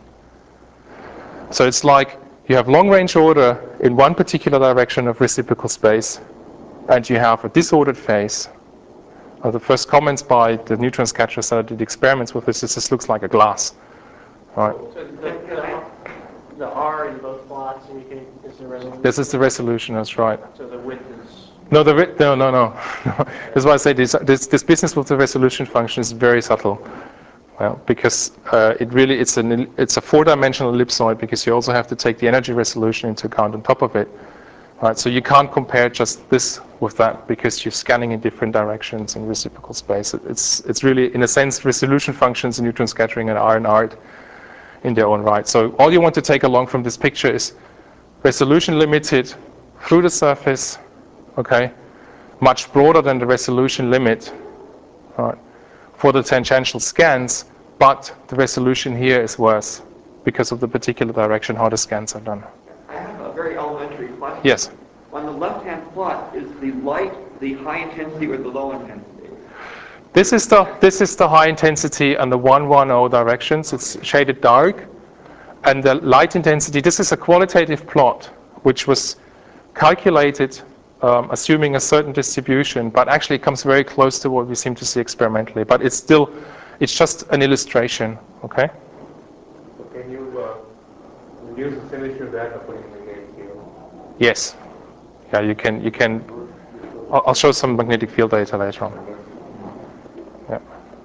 So it's like you have long range order in one particular direction of reciprocal space, and you have a disordered phase. The first comments by the neutron catchers that did experiments with this looks like a glass. Right. So the R in both plots is the resolution? This is the resolution, that's right. So the width is... No, no. That's why I say this business with the resolution function is very subtle. Well, because it's a 4-dimensional ellipsoid, because you also have to take the energy resolution into account on top of it. Right, so you can't compare just this with that, because you're scanning in different directions in reciprocal space. It's really, in a sense, resolution functions in neutron scattering and R in their own right. So all you want to take along from this picture is resolution limited through the surface, okay, much broader than the resolution limit, right, for the tangential scans, but the resolution here is worse because of the particular direction how the scans are done. I have a very elementary question. Yes. On the left-hand plot, is the light the high intensity or the low intensity? This is the high intensity and the 110 directions. It's shaded dark, and the light intensity. This is a qualitative plot which was calculated assuming a certain distribution, but actually it comes very close to what we seem to see experimentally. But it's just an illustration. Okay. So can you use the symmetry of that for putting magnetic field? Yes. Yeah, you can. I'll show some magnetic field data later on. Yeah.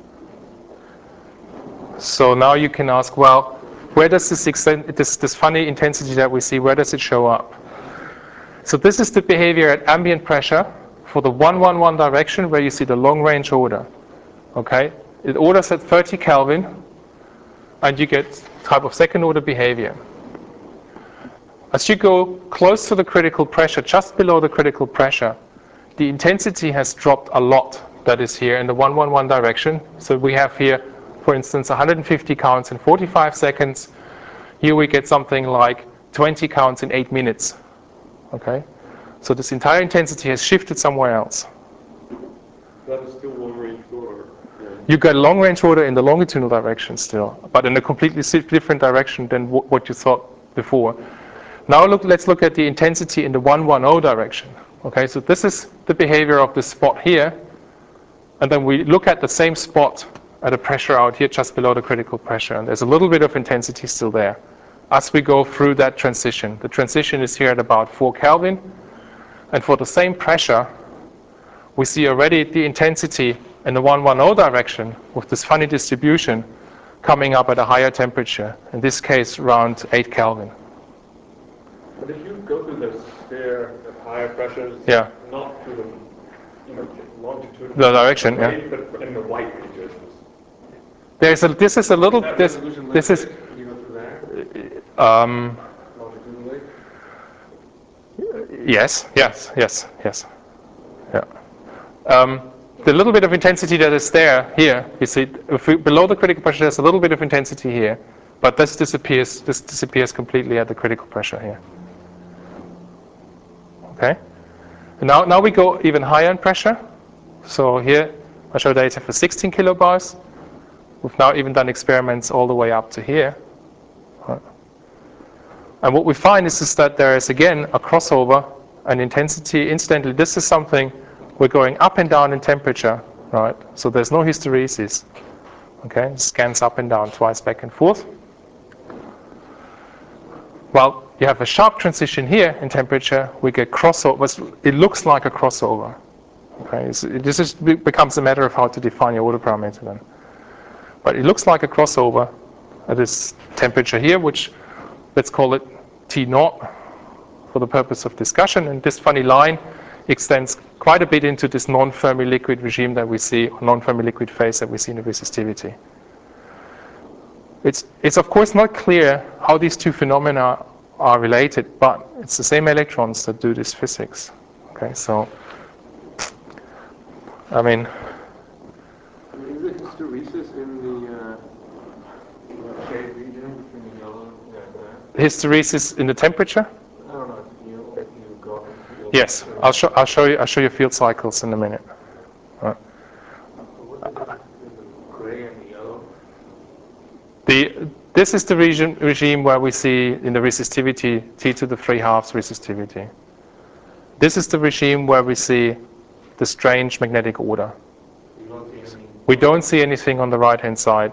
So now you can ask, well, where does this funny intensity that we see, where does it show up? So this is the behavior at ambient pressure for the 111 direction where you see the long range order. Okay? It orders at 30 Kelvin, and you get type of second order behavior. As you go close to the critical pressure, just below the critical pressure, the intensity has dropped a lot. That is here in the 111 direction. So we have here, for instance, 150 counts in 45 seconds. Here we get something like 20 counts in 8 minutes. Okay? So this entire intensity has shifted somewhere else. That is still long range order. Yeah. You get long range order in the longitudinal direction still, but in a completely different direction than what you thought before. Now let's look at the intensity in the 110 direction. Okay, so this is the behavior of this spot here. And then we look at the same spot at a pressure out here just below the critical pressure. And there's a little bit of intensity still there as we go through that transition. The transition is here at about 4 Kelvin. And for the same pressure, we see already the intensity in the 110 direction with this funny distribution coming up at a higher temperature. In this case, around 8 Kelvin. But if you go through the stair at higher pressures, Yeah. not through the longitudinal The direction, yeah. but in the white regions. This is a little. That This resolution is. limited when you go through there? Longitudinally? Yes. Yeah. The little bit of intensity that is there here, you see, below the critical pressure, there's a little bit of intensity here, but this disappears. This disappears completely at the critical pressure here. Okay. And now we go even higher in pressure. So here I show data for 16 kilobars. We've now even done experiments all the way up to here. And what we find is that there is again a crossover, an intensity incidentally. This is something we're going up and down in temperature, right? So there's no hysteresis. Okay, it scans up and down twice back and forth. Well, you have a sharp transition here in temperature. We get crossover. It looks like a crossover. Okay, this becomes a matter of how to define your order parameter then. But it looks like a crossover at this temperature here, which let's call it T0 for the purpose of discussion. And this funny line extends quite a bit into this non-Fermi liquid regime that we see, or non-Fermi liquid phase that we see in the resistivity. It's of course not clear how these two phenomena are related, but it's the same electrons that do this physics. Okay, so I mean, Is there hysteresis in the shade region between the yellow and that? hysteresis in the temperature? I don't know if you go. Yes, I'll show you field cycles in a minute. What's the difference between the gray and the yellow? This is the regime where we see in the resistivity T to the 3/2 resistivity. This is the regime where we see the strange magnetic order. You don't see any. We don't see anything on the right hand side.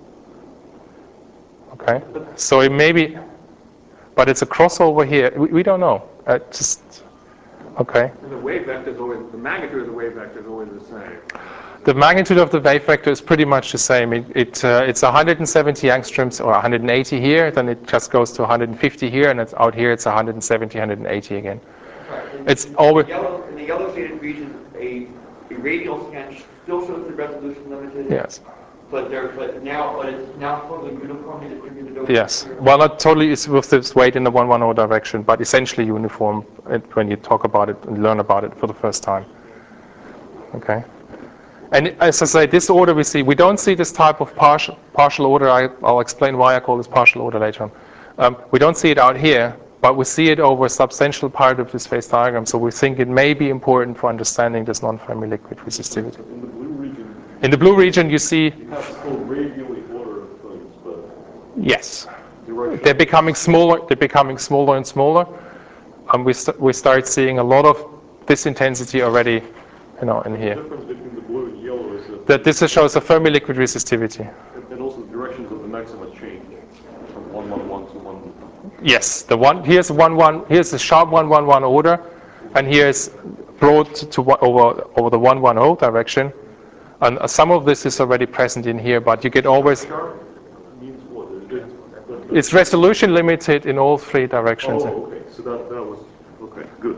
Okay, so it may be, but it's a crossover here. We don't know. Okay. And the wave vector is always, the magnitude of the wave vector is always the same. The magnitude of the wave vector is pretty much the same. It's 170 angstroms or 180 here, then it just goes to 150 here, and it's out here it's 170, 180 again. It's always In the yellow shaded region, a radial scan still shows the resolution limited. yes. But it's now totally uniformly distributed over. Yes. Well, not totally. It's with this weight in the 110 direction, but essentially uniform when you talk about it and learn about it for the first time. Okay. And as I say, this order we don't see this type of partial order. I'll explain why I call this partial order later on. We don't see it out here, but we see it over a substantial part of this phase diagram. So we think it may be important for understanding this non-Fermi liquid resistivity. In the blue region, you see. You have still radially ordered things, but Yes. They're becoming smaller. They're becoming smaller and smaller, and we start seeing a lot of this intensity already, in here. the difference between the blue and yellow is That this shows a Fermi liquid resistivity. and also the directions of the maxima change from 111 to 1. Yes, here's a sharp 111 order, and here's broad to over the 110 direction, and some of this is already present in here, but you get always. Means what? It's resolution limited in all three directions. Oh, okay. So that was okay. Good.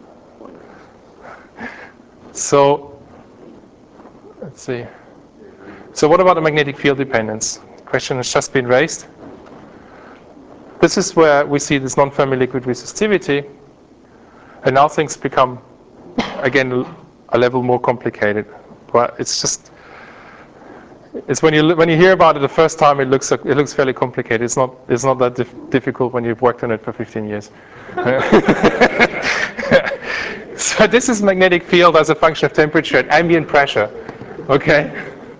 So let's see. So what about the magnetic field dependence? Question has just been raised. This is where we see this non-Fermi liquid resistivity, and now things become again a level more complicated. But it's when you hear about it the first time, it looks fairly complicated. It's not that difficult when you've worked on it for 15 years. So this is magnetic field as a function of temperature at ambient pressure. Okay.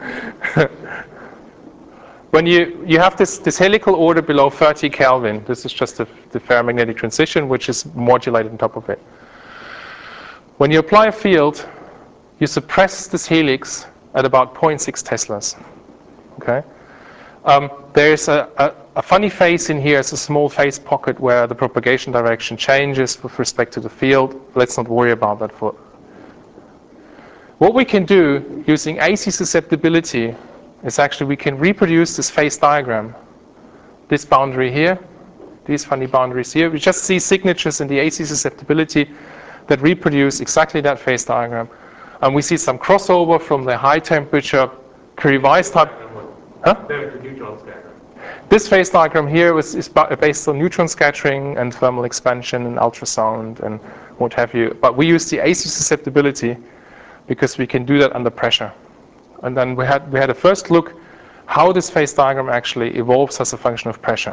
When you have this helical order below 30 Kelvin, this is just the ferromagnetic transition, which is modulated on top of it. When you apply a field, you suppress this helix at about 0.6 Teslas. Okay. There's a funny phase in here. It's a small phase pocket where the propagation direction changes with respect to the field. Let's not worry about that. What we can do using AC susceptibility is actually we can reproduce this phase diagram. This boundary here, these funny boundaries here. We just see signatures in the AC susceptibility that reproduce exactly that phase diagram. And we see some crossover from the high temperature Curie Weiss type. Huh? There's the neutron scattering. This phase diagram here is based on neutron scattering and thermal expansion and ultrasound and what have you. But we use the AC susceptibility because we can do that under pressure. And then we had a first look how this phase diagram actually evolves as a function of pressure.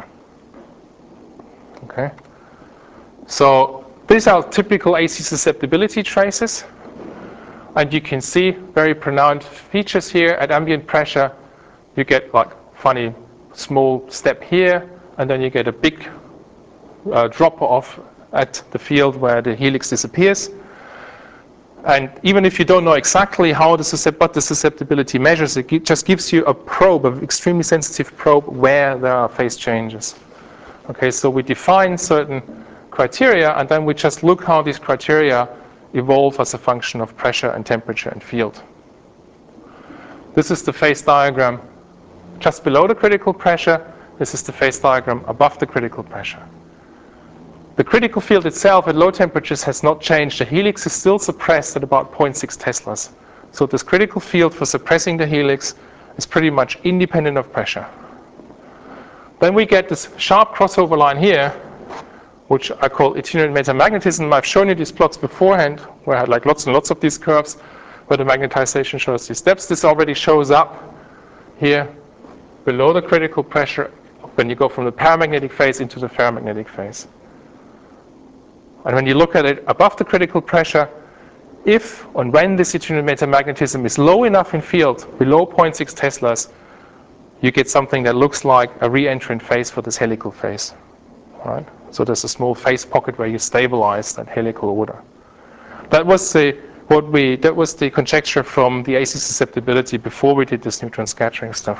Okay. So these are typical AC susceptibility traces. And you can see very pronounced features here at ambient pressure. You get like funny small step here, and then you get a big drop off at the field where the helix disappears. And even if you don't know exactly how the susceptibility measures, it just gives you a probe, an extremely sensitive probe where there are phase changes. Okay, so we define certain criteria, and then we just look how these criteria evolve as a function of pressure and temperature and field. This is the phase diagram just below the critical pressure. This is the phase diagram above the critical pressure. The critical field itself at low temperatures has not changed. The helix is still suppressed at about 0.6 Teslas. So this critical field for suppressing the helix is pretty much independent of pressure. Then we get this sharp crossover line here, which I call itinerant metamagnetism. I've shown you these plots beforehand, where I had like lots and lots of these curves. where the magnetization shows these steps. This already shows up here below the critical pressure when you go from the paramagnetic phase into the ferromagnetic phase. And when you look at it above the critical pressure, if and when this heterogeneous metamagnetism is low enough in field, below 0.6 Teslas, you get something that looks like a re-entrant phase for this helical phase. Right? So there's a small phase pocket where you stabilize that helical order. That was the conjecture from the AC susceptibility before we did this neutron scattering stuff.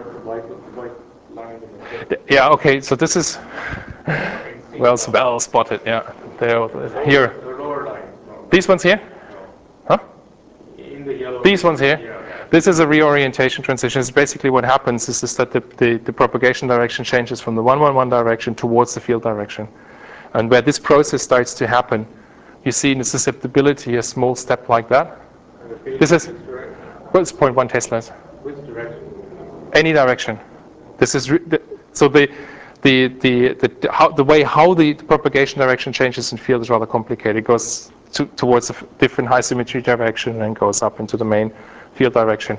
Yeah, okay, so this is well spotted, yeah. They're here. These ones here? Huh? These ones here? This is a reorientation transition. It's basically what happens is that the propagation direction changes from the 111 direction towards the field direction. And where this process starts to happen, you see in the susceptibility a small step like that. This is, well, it's 0.1 Teslas. Which direction? Any direction. This is so the way how the propagation direction changes in field is rather complicated. It goes towards a different high symmetry direction and then goes up into the main field direction.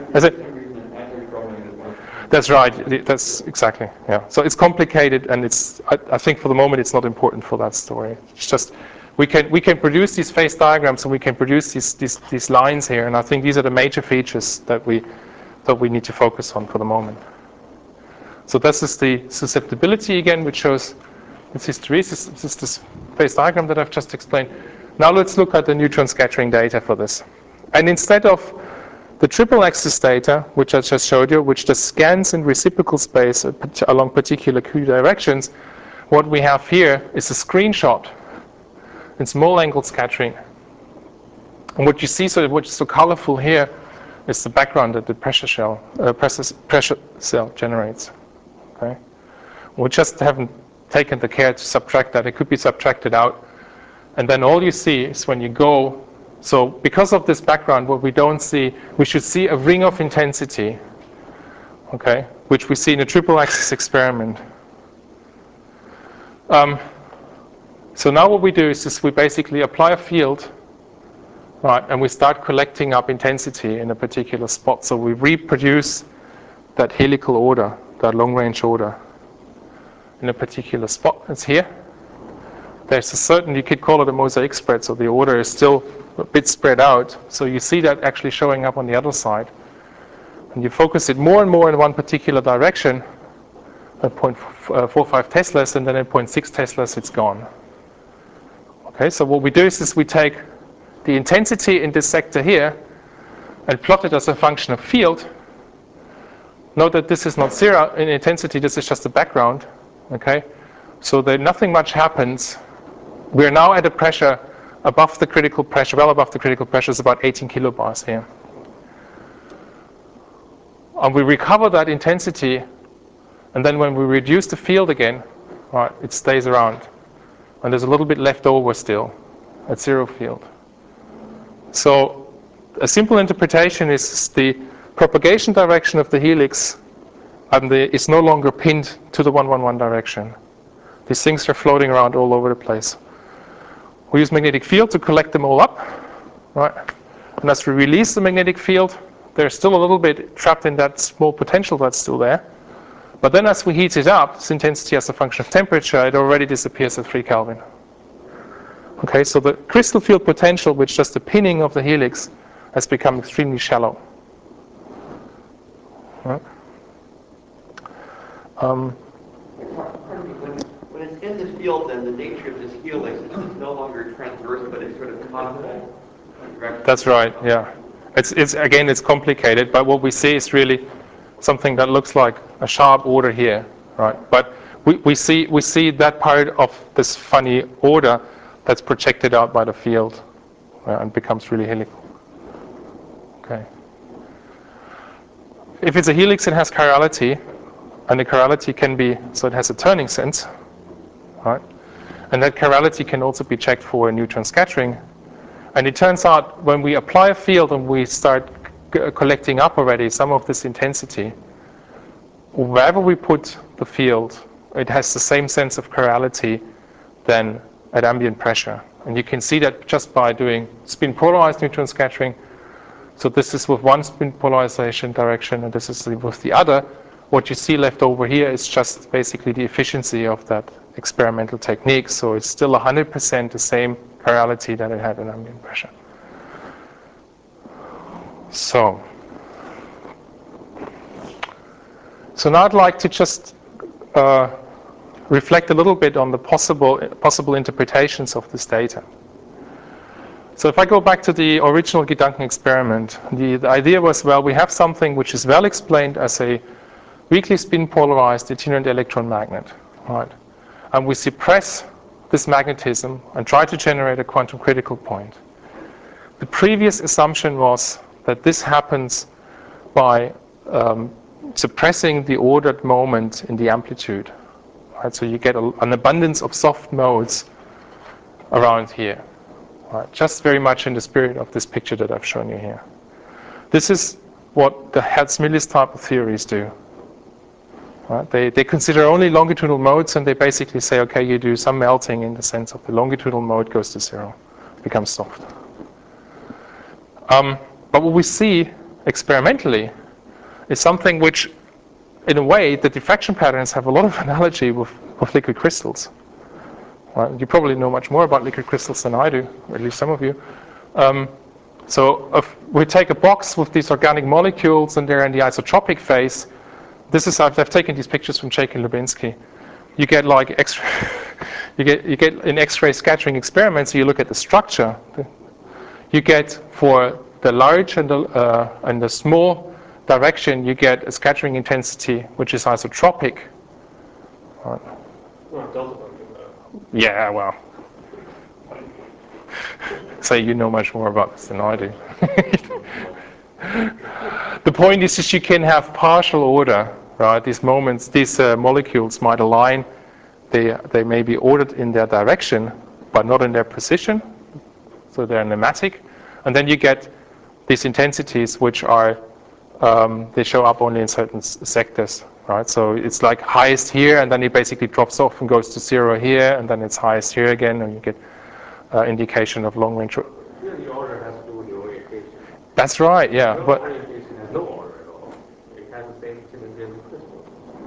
That's right. That's exactly, yeah. So it's complicated, and I think for the moment it's not important for that story. It's just we can produce these phase diagrams and we can produce these lines here, and I think these are the major features that we need to focus on for the moment. So this is the susceptibility again, which shows its hysteresis. This is this phase diagram that I've just explained. Now let's look at the neutron scattering data for this. And instead of the triple axis data, which I just showed you, which just scans in reciprocal space along particular Q directions, what we have here is a screenshot in small angle scattering. And what you see, which is so colorful here, is the background that the pressure cell generates. Okay, we just haven't taken the care to subtract that. It could be subtracted out, and then all you see is when you go. So because of this background, what we don't see, we should see a ring of intensity, okay, which we see in a triple axis experiment. So now what we do is we basically apply a field, right, and we start collecting up intensity in a particular spot. So we reproduce that helical order, that long-range order, in a particular spot. It's here. There's a certain, you could call it a mosaic spread, so the order is still a bit spread out. So you see that actually showing up on the other side. And you focus it more and more in one particular direction, at 0.45 Teslas, and then at 0.6 Teslas, it's gone. Okay, so what we do is we take the intensity in this sector here and plot it as a function of field. Note that this is not zero in intensity, this is just the background. Okay, so that nothing much happens. We are now at a pressure above the critical pressure, well above the critical pressure, is about 18 kilobars here. And we recover that intensity, and then when we reduce the field again, right, it stays around. And there's a little bit left over still at zero field. So a simple interpretation is the propagation direction of the helix is no longer pinned to the 111 direction. These things are floating around all over the place. We use magnetic field to collect them all up, right? And as we release the magnetic field, they're still a little bit trapped in that small potential that's still there. But then as we heat it up, this intensity as a function of temperature, it already disappears at 3 Kelvin. Okay, so the crystal field potential, which is just the pinning of the helix, has become extremely shallow. Right? When it's in this field, then the nature of this helix is it's no longer transverse, but it's sort of conical. That's right. Yeah, it's complicated, but what we see is really something that looks like a sharp order here, right? But we see that part of this funny order that's projected out by the field and becomes really helical. Okay. If it's a helix, it has chirality, and the chirality can be, so it has a turning sense, right? And that chirality can also be checked for neutron scattering. And it turns out when we apply a field and we start collecting up already some of this intensity, wherever we put the field, it has the same sense of chirality than at ambient pressure. And you can see that just by doing spin polarized neutron scattering, So this is with one spin polarization direction, and this is with the other. What you see left over here is just basically the efficiency of that experimental technique. So it's still 100% the same chirality that it had in ambient pressure. So now I'd like to just reflect a little bit on the possible interpretations of this data. So if I go back to the original Gedanken experiment, the idea was, well, we have something which is well explained as a weakly spin polarized itinerant electron magnet, right? And we suppress this magnetism and try to generate a quantum critical point. The previous assumption was that this happens by suppressing the ordered moment in the amplitude, right? So you get an abundance of soft modes around here. Right, just very much in the spirit of this picture that I've shown you here. This is what the Hertz-Millis type of theories do. Right, they consider only longitudinal modes, and they basically say, okay, you do some melting in the sense of the longitudinal mode goes to zero, becomes soft. But what we see experimentally is something which, in a way, the diffraction patterns have a lot of analogy with liquid crystals. Right. You probably know much more about liquid crystals than I do, or at least some of you. So if we take a box with these organic molecules and they're in the isotropic phase, this is I've taken these pictures from Jake and Lubinsky. You get like you get in X-ray scattering experiments. You look at the structure. You get for the large and the small direction, you get a scattering intensity which is isotropic. Right. Yeah, well, say you know much more about this than I do. The point is that you can have partial order, right? These moments, these molecules might align. They may be ordered in their direction, but not in their position. So they're nematic. And then you get these intensities which are, they show up only in certain sectors. Right, so it's like highest here, and then it basically drops off and goes to zero here, and then it's highest here again, and you get indication of long range. Here the order has to do with the orientation. That's right, yeah. No, But orientation has no order at all. It has the same symmetry as a crystal.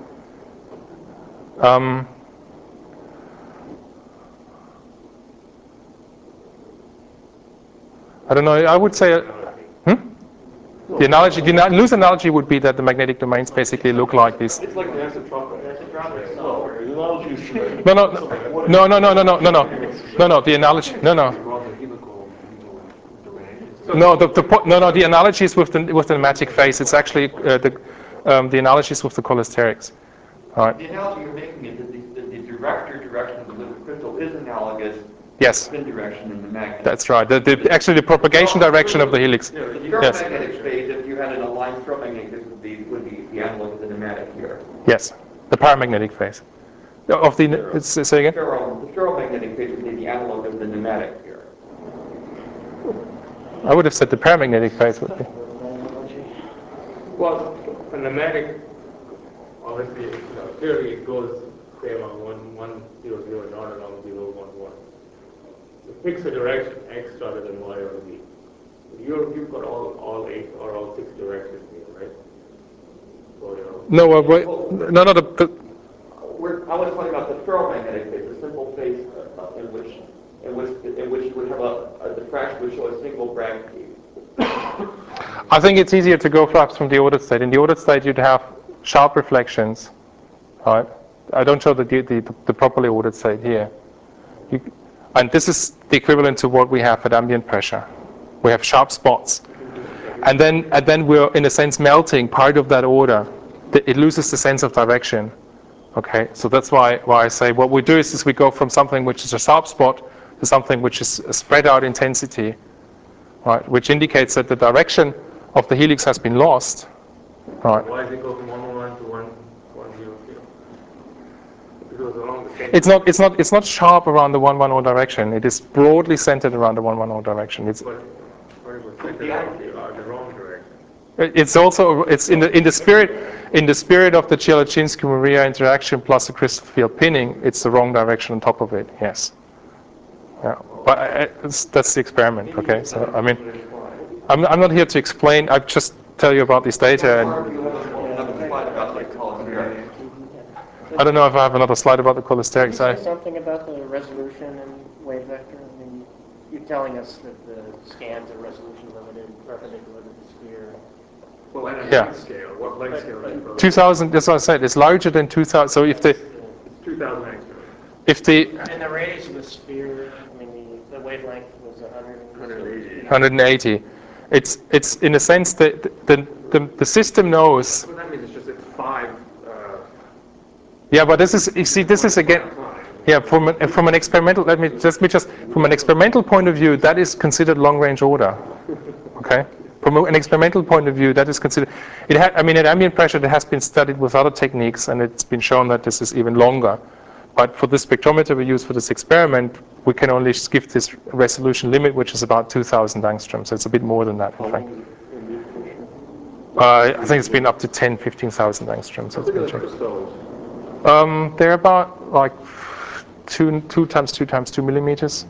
I don't know. I would say. The analogy, the loose analogy would be that the magnetic domains basically look like this. It's like the isotropic. No. The analogy, no. The analogy is with the nematic phase. It's actually the analogy is with the cholesterics. Right. The analogy you're making is that the direction of the liquid crystal is analogous. Yes. Spin direction in the magnet. That's right. Actually, the propagation direction of the helix. The ferromagnetic phase, if you had an aligned ferromagnetic, would be the analog of the nematic here. Yes, the paramagnetic phase. Of the say again. The ferromagnetic phase would be the analog of the nematic here. I would have said the paramagnetic phase would be. Well, a nematic, obviously, clearly it goes say along 1, 0, 0, not along 0, 1, 1. So picks a direction x rather than y or z. You've got all 8 or all 6 directions here, right? So, No, I was talking about the ferromagnetic phase, the simple phase in which you would have a diffraction which show a single Bragg peak. I think it's easier to go perhaps from the ordered state. In the ordered state, you'd have sharp reflections, right? I don't show the properly ordered state here. And this is the equivalent to what we have at ambient pressure. We have sharp spots. And then we're, in a sense, melting part of that order. It loses the sense of direction. Okay, so that's why I say what we do is we go from something which is a sharp spot to something which is a spread out intensity, right? Which indicates that the direction of the helix has been lost. Right. Why does it go from 1, 1 to 1, 1, 0, 0? It goes along the same. It's not sharp around the 1, 1, 0 direction. It is broadly centered around the 1, 1, 0 direction. It's But centered out the wrong direction. It's also in the spirit of the Cielacinski-Maria interaction plus the crystal field pinning. It's the wrong direction on top of it. Yes. Yeah. But that's the experiment. Okay. So I mean, I'm not here to explain. I just tell you about this data. And Or do you have another slide about the cholesteric? I don't know if I have another slide about the Can cholesteric you side. say something about the resolution and wave vector? I mean, you're telling us that the scans are resolution limited, perpendicular to the sphere. Well, and Yeah. length scale. What length scale is it? 2000. That's what I said. It's larger than 2000. So if the It's 2,000 angstrom. if the And the radius of the sphere, I mean, the wavelength was 180. 180, it's in a sense that the system knows. What that means is just it's 5. Yeah, but this is, you see, this is again, yeah, from an experimental, let me just, from an experimental point of view, that is considered long-range order, okay? From an experimental point of view, that is considered, I mean, at ambient pressure, it has been studied with other techniques, and it's been shown that this is even longer. But for the spectrometer we use for this experiment, we can only give this resolution limit, which is about 2,000 angstroms. So it's a bit more than that, in fact. I think it's been up to 10, 15,000 angstroms. So it's been checked. They're about like 2 times 2 times 2 millimeters.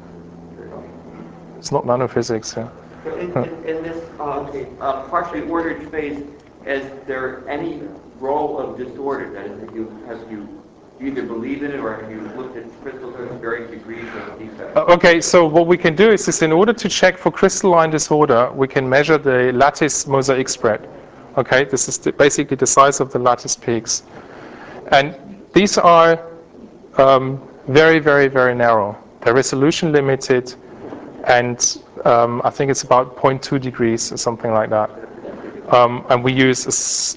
It's not nanophysics. Yeah. So in this partially ordered phase, is there any role of disorder? That is, have you either believe in it or have you looked at crystals with varying degrees of defect? Okay, so what we can do is in order to check for crystalline disorder, we can measure the lattice mosaic spread. Okay, this is basically the size of the lattice peaks. And these are very, very, very narrow. They're resolution limited, and I think it's about 0.2 degrees or something like that. And we use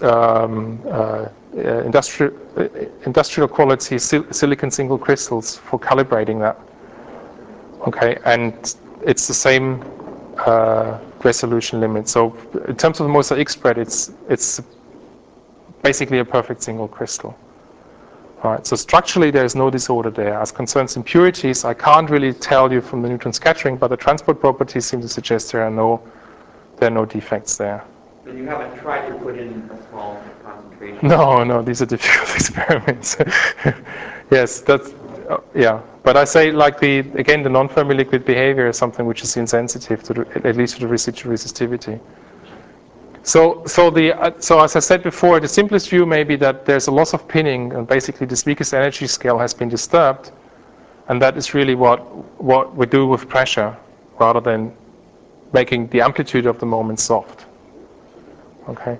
industrial quality silicon single crystals for calibrating that. Okay, and it's the same resolution limit. So in terms of the mosaic spread, it's basically a perfect single crystal. All right, so structurally there is no disorder there. As concerns impurities, I can't really tell you from the neutron scattering, but the transport properties seem to suggest there are no defects there. And you haven't tried to put in a small concentration? No, these are difficult experiments. Yes, that's, yeah. But I say, like, the non-Fermi liquid behavior is something which is insensitive to at least to the residual resistivity. So as I said before, the simplest view may be that there's a loss of pinning, and basically this weakest energy scale has been disturbed, and that is really what we do with pressure, rather than making the amplitude of the moment soft. Okay,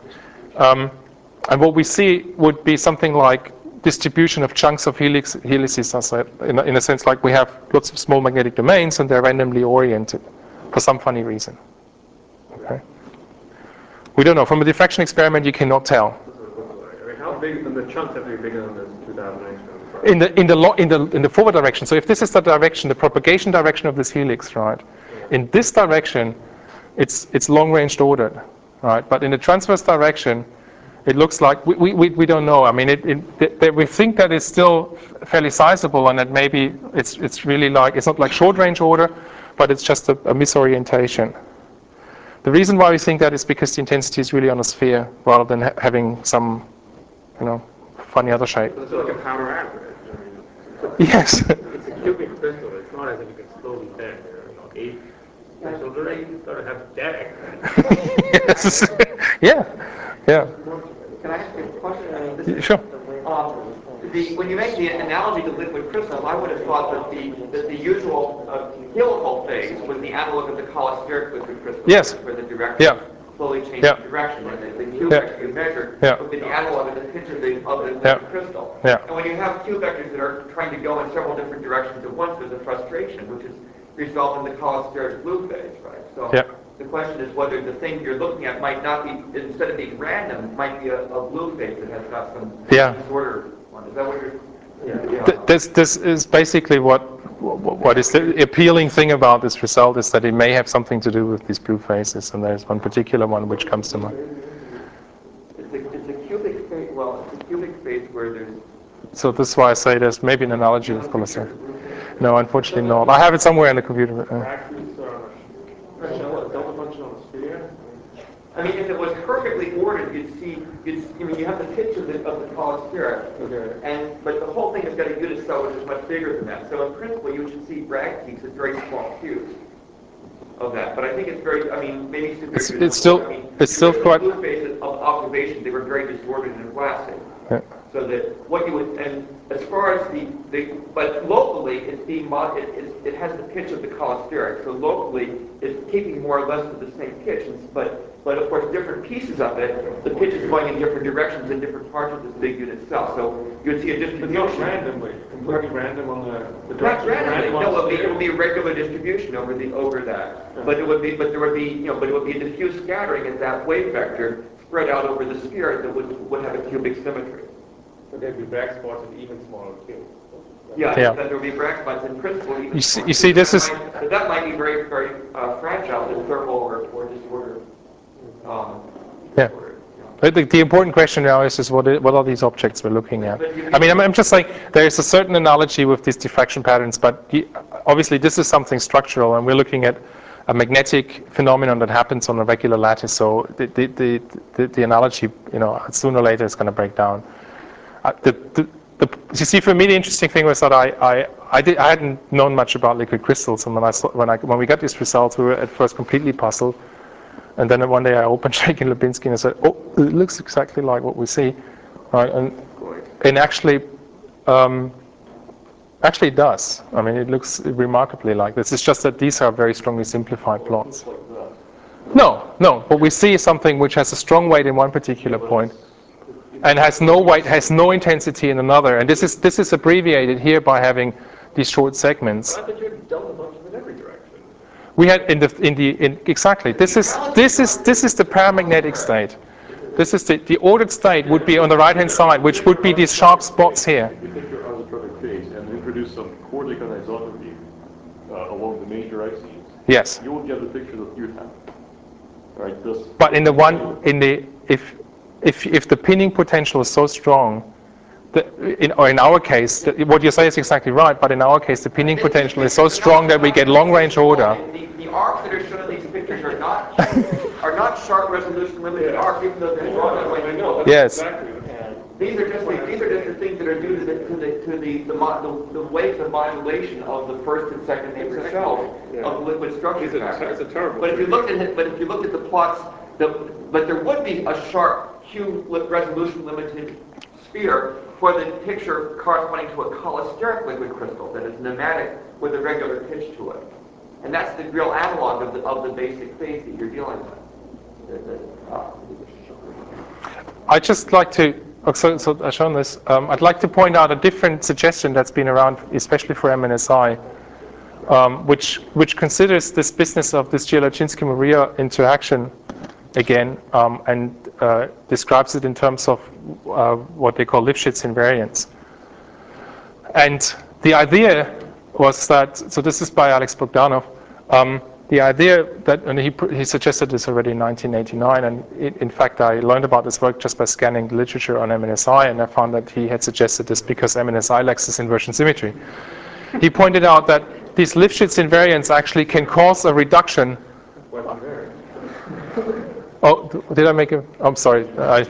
and what we see would be something like distribution of chunks of helices, in a sense, like we have lots of small magnetic domains and they're randomly oriented for some funny reason. Okay, we don't know. From a diffraction experiment, you cannot tell. I mean, how big? And the chunks have to be bigger than this 2,000 angstroms. In the forward direction. So if this is the direction, the propagation direction of this helix, right? In this direction, it's long-range ordered. Right, but in the transverse direction, it looks like we don't know. I mean, we think that it's still fairly sizable, and that maybe it's really like, it's not like short-range order, but it's just a misorientation. The reason why we think that is because the intensity is really on a sphere rather than having some, funny other shape. It's like a powder average. I mean, Yes. it's a cubic crystal. It's not as if you can slowly bend. 8 crystals are 8. You've got to have deck. Yes. Yeah. Can I ask you a question? Sure. When you make the analogy to liquid crystals, I would have thought that the usual helical phase was the analog of the cholesteric liquid crystal. Yes. Where the direction slowly changes direction. And the Q vector you measure would be the analog of the pitch of the liquid crystal. And when you have Q vectors that are trying to go in several different directions at once, there's a frustration, which is result in the cholesteric blue phase, right? So the question is whether the thing you're looking at might not be, instead of being random, it might be a blue phase that has got some disorder on it. Is that what you're... This is basically what is the appealing thing about this result, is that it may have something to do with these blue phases, and there's one particular one which comes to mind. It's a cubic phase, well, it's a cubic phase where there's... So this is why I say there's maybe an analogy with cholesteric. No, unfortunately not. I have it somewhere in the computer. I mean, if it was perfectly ordered, you have the pitch of the cholesteric, but the whole thing has got a unit cell which is much bigger than that. So in principle, you should see Bragg peaks at very small cubes. of that. But I think it's very, I mean, maybe it's still quite. In the blue phase of observation, they were very distorted and glassy. Yeah. So that what you would, and as far as but locally, it has the pitch of the cholesteric. So locally, it's keeping more or less of the same pitch. But of course, different pieces of it, the pitch is going in different directions in different parts of this big unit cell. So you would see a distribution. But not randomly, completely random on the Not direction. randomly. No, it will be a regular distribution over that. Yeah. But there would be a diffuse scattering as that wave vector spread out over the sphere that would have a cubic symmetry. So there'd be black spots in even smaller cubes. Yeah, Yeah. then there will be black spots in principle. Even You see, this is. that might be very, very fragile in thermal or disorder. Yeah. But the important question now is what are these objects we're looking at? I mean, I'm just saying there is a certain analogy with these diffraction patterns, but obviously this is something structural, and we're looking at a magnetic phenomenon that happens on a regular lattice. So the analogy, sooner or later is going to break down. You see, for me, the interesting thing was that I hadn't known much about liquid crystals, and when we got these results, we were at first completely puzzled. And then one day I opened Shakin Lubinski and I said, "Oh, it looks exactly like what we see," right? And actually it does. I mean, it looks remarkably like this. It's just that these are very strongly simplified plots. No. But we see something which has a strong weight in one particular point, and has no weight, has no intensity in another. And this is abbreviated here by having these short segments. I thought you'd done a bunch in every direction. We had exactly. This is the paramagnetic state. This is the ordered state would be on the right hand side, which would be these sharp spots here. If you take your isotropic phase and introduce some chordate anisotropy along the major axes, Yes. you will get the picture that you have. Right. But if the pinning potential is so strong, in our case, what you say is exactly right. But in our case, the pinning potential is so strong that we get long-range order. The arcs that are shown in these pictures are not sharp resolution limited arcs, even though they're drawn that way. Yes. These are just the things that are due to the waves of modulation of the first and second neighbor cells of the liquid structure. It's a terrible. But if you look at the plots, but there would be a sharp Q resolution limited sphere for the picture corresponding to a cholesteric liquid crystal that is pneumatic with a regular pitch to it. And that's the real analog of the basic phase that you're dealing with. I'd just like to, so I've shown this, I'd like to point out a different suggestion that's been around, especially for MNSI, which considers this business of this Gielachinsky-Maria interaction again, and describes it in terms of what they call Lifshitz invariance. And the idea was that, so this is by Alex Bogdanov, the idea that, and he suggested this already in 1989, and in fact I learned about this work just by scanning the literature on MNSI, and I found that he had suggested this because MNSI lacks this inversion symmetry. He pointed out that these Lifshitz invariants actually can cause a reduction. Oh, did I make a? I'm sorry.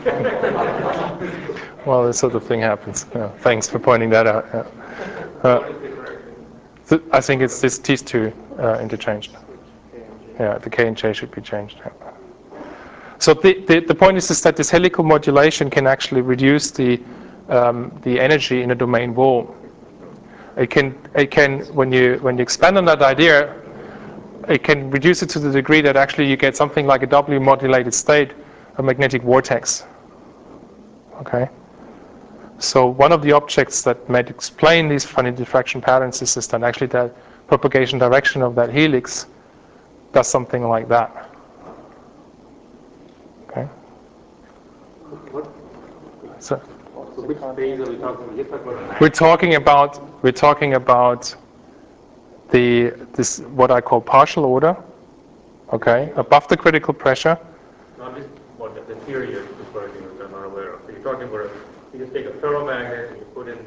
Well, this sort of thing happens. Yeah, thanks for pointing that out. Yeah. I think it's these two interchanged. Yeah, the K and J should be changed. Yeah. So the point is that this helical modulation can actually reduce the energy in a domain wall. It can when you expand on that idea, it can reduce it to the degree that actually you get something like a W modulated state, a magnetic vortex. Okay. So one of the objects that might explain these funny diffraction patterns is that actually the propagation direction of that helix does something like that. Okay. So which phase are we talking about? We're talking about this what I call partial order. Okay, above the critical pressure. Not just what the theory is referring to, which I'm not aware of. So you're talking about you just take a ferromagnet and you put in.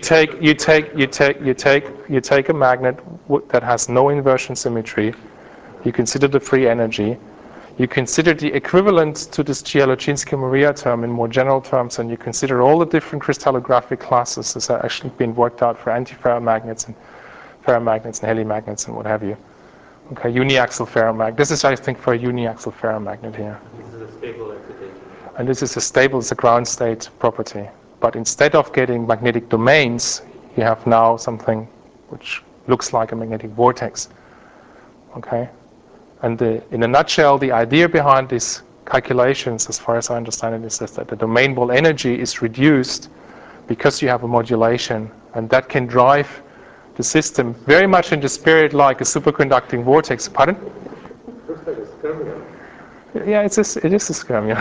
You take a magnet that has no inversion symmetry. You consider the free energy. You consider the equivalent to this Gielachinsky-Maria term in more general terms, and you consider all the different crystallographic classes that are actually being worked out for antiferromagnets and ferromagnets and helimagnets and what have you. Okay, uniaxial ferromagnet. This is, I think, for a uniaxial ferromagnet here. This is a stable excitation. And this is a stable, it's a ground state property. But instead of getting magnetic domains, you have now something which looks like a magnetic vortex. Okay? And in a nutshell, the idea behind these calculations, as far as I understand it, is that the domain ball energy is reduced because you have a modulation, and that can drive the system very much in the spirit like a superconducting vortex. Pardon? Looks like a skirmion. Yeah, it is a skyrmion.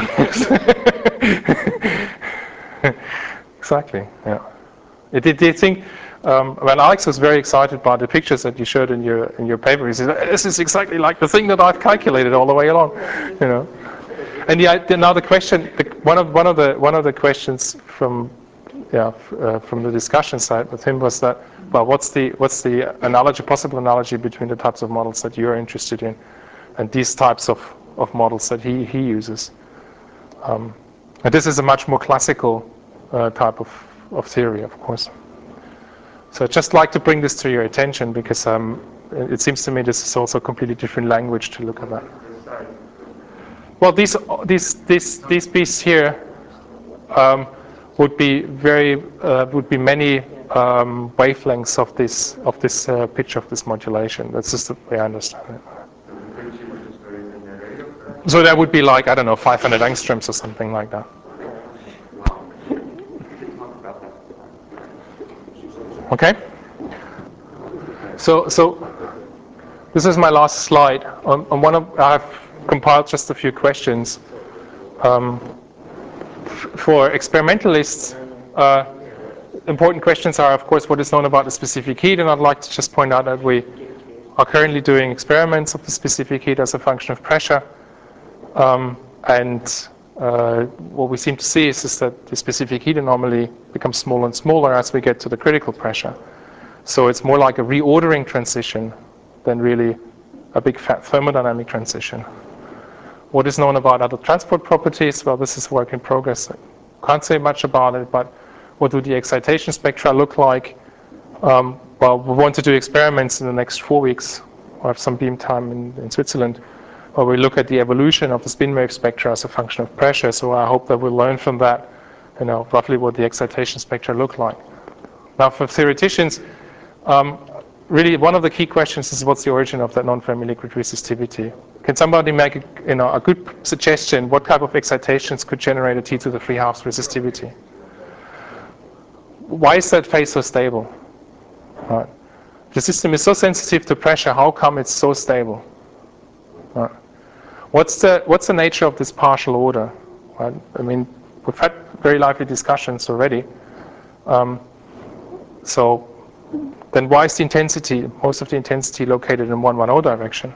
Exactly. Yeah. Do you think when Alex was very excited about the pictures that you showed in your paper, he said, "This is exactly like the thing that I've calculated all the way along," you know. And now the question, one of the questions from the discussion side with him was that, well, what's the analogy, possible analogy between the types of models that you're interested in and these types of models that he uses? And this is a much more classical type of theory, of course. So I'd just like to bring this to your attention because it seems to me this is also a completely different language to look at that. Well, these pieces here would be many wavelengths of this pitch of this modulation. That's just the way I understand it. So that would be like, I don't know, 500 angstroms or something like that. Okay. So this is my last slide. I've compiled just a few questions. For experimentalists, important questions are, of course, what is known about the specific heat, and I'd like to just point out that we are currently doing experiments of the specific heat as a function of pressure, and what we seem to see is that the specific heat anomaly becomes smaller and smaller as we get to the critical pressure. So it's more like a reordering transition than really a big fat thermodynamic transition. What is known about other transport properties? Well, this is work in progress. I can't say much about it, but what do the excitation spectra look like? Well, we want to do experiments in the next 4 weeks. We have some beam time in Switzerland, where we look at the evolution of the spin wave spectra as a function of pressure. So I hope that we'll learn from that, roughly what the excitation spectra look like. Now, for theoreticians, really one of the key questions is what's the origin of that non-Fermi liquid resistivity? Can somebody make a good suggestion what type of excitations could generate a T⁻³ resistivity? Why is that phase so stable? Right. The system is so sensitive to pressure. How come it's so stable? Right. What's the nature of this partial order? Right. I mean, we've had very lively discussions already. So then why is the intensity, most of the intensity, located in 1,1,0 direction?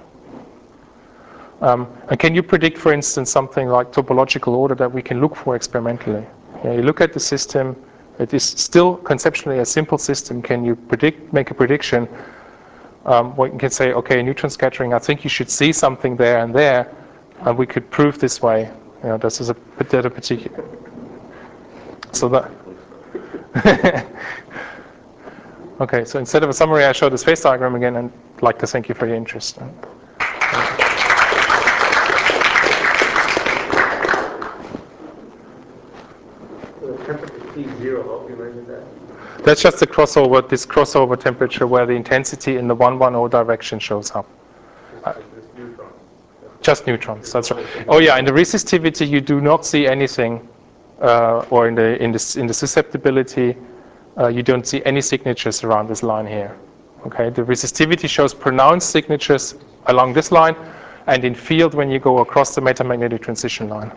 And can you predict, for instance, something like topological order that we can look for experimentally? You look at the system, it is still conceptually a simple system. Can you make a prediction? Well, you can say, okay, neutron scattering, I think you should see something there and there, and we could prove this way. This is a particular. So that. Okay, so instead of a summary, I show this phase diagram again, and I'd like to thank you for your interest. T0, how do you measure that? That's just the crossover, this crossover temperature where the intensity in the 1,1,0 direction shows up. Just neutrons. Just neutrons, that's right. Oh yeah, in the resistivity you do not see anything, or in the susceptibility, you don't see any signatures around this line here. Okay, the resistivity shows pronounced signatures along this line, and in field when you go across the metamagnetic transition line.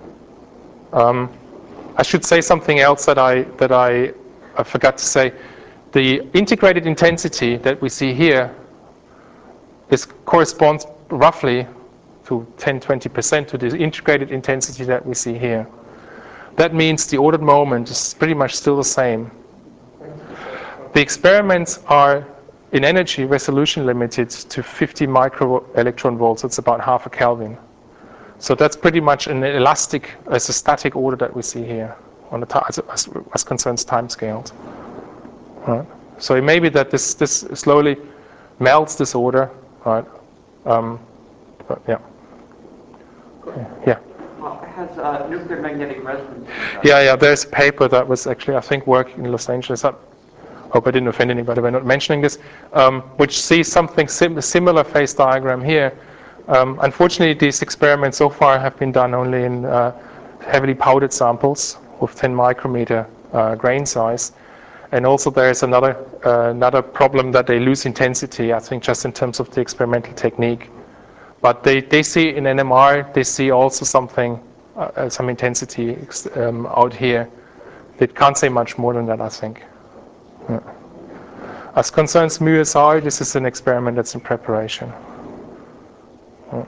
I should say something else that I forgot to say. The integrated intensity that we see here corresponds roughly to 10-20% to the integrated intensity that we see here. That means the ordered moment is pretty much still the same. The experiments are in energy resolution limited to 50 micro electron volts. It's about half a Kelvin. So that's pretty much an elastic, as a static order that we see here on the as concerns time scales. Right. So it may be that this slowly melts this order, right, But yeah. Yeah. Has nuclear magnetic resonance? Yeah. There's a paper that was actually, I think, working in Los Angeles. I hope I didn't offend anybody by not mentioning this, which sees something similar phase diagram here. Unfortunately, these experiments so far have been done only in heavily powdered samples with 10 micrometer grain size. And also there's another problem that they lose intensity, I think, just in terms of the experimental technique. But they see in NMR, they see also something, some intensity out here. They can't say much more than that, I think. Yeah. As concerns MUSR, this is an experiment that's in preparation. Yeah.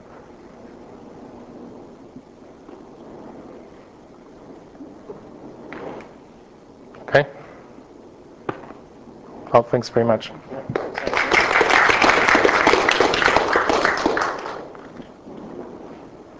Okay. Well, thanks very much.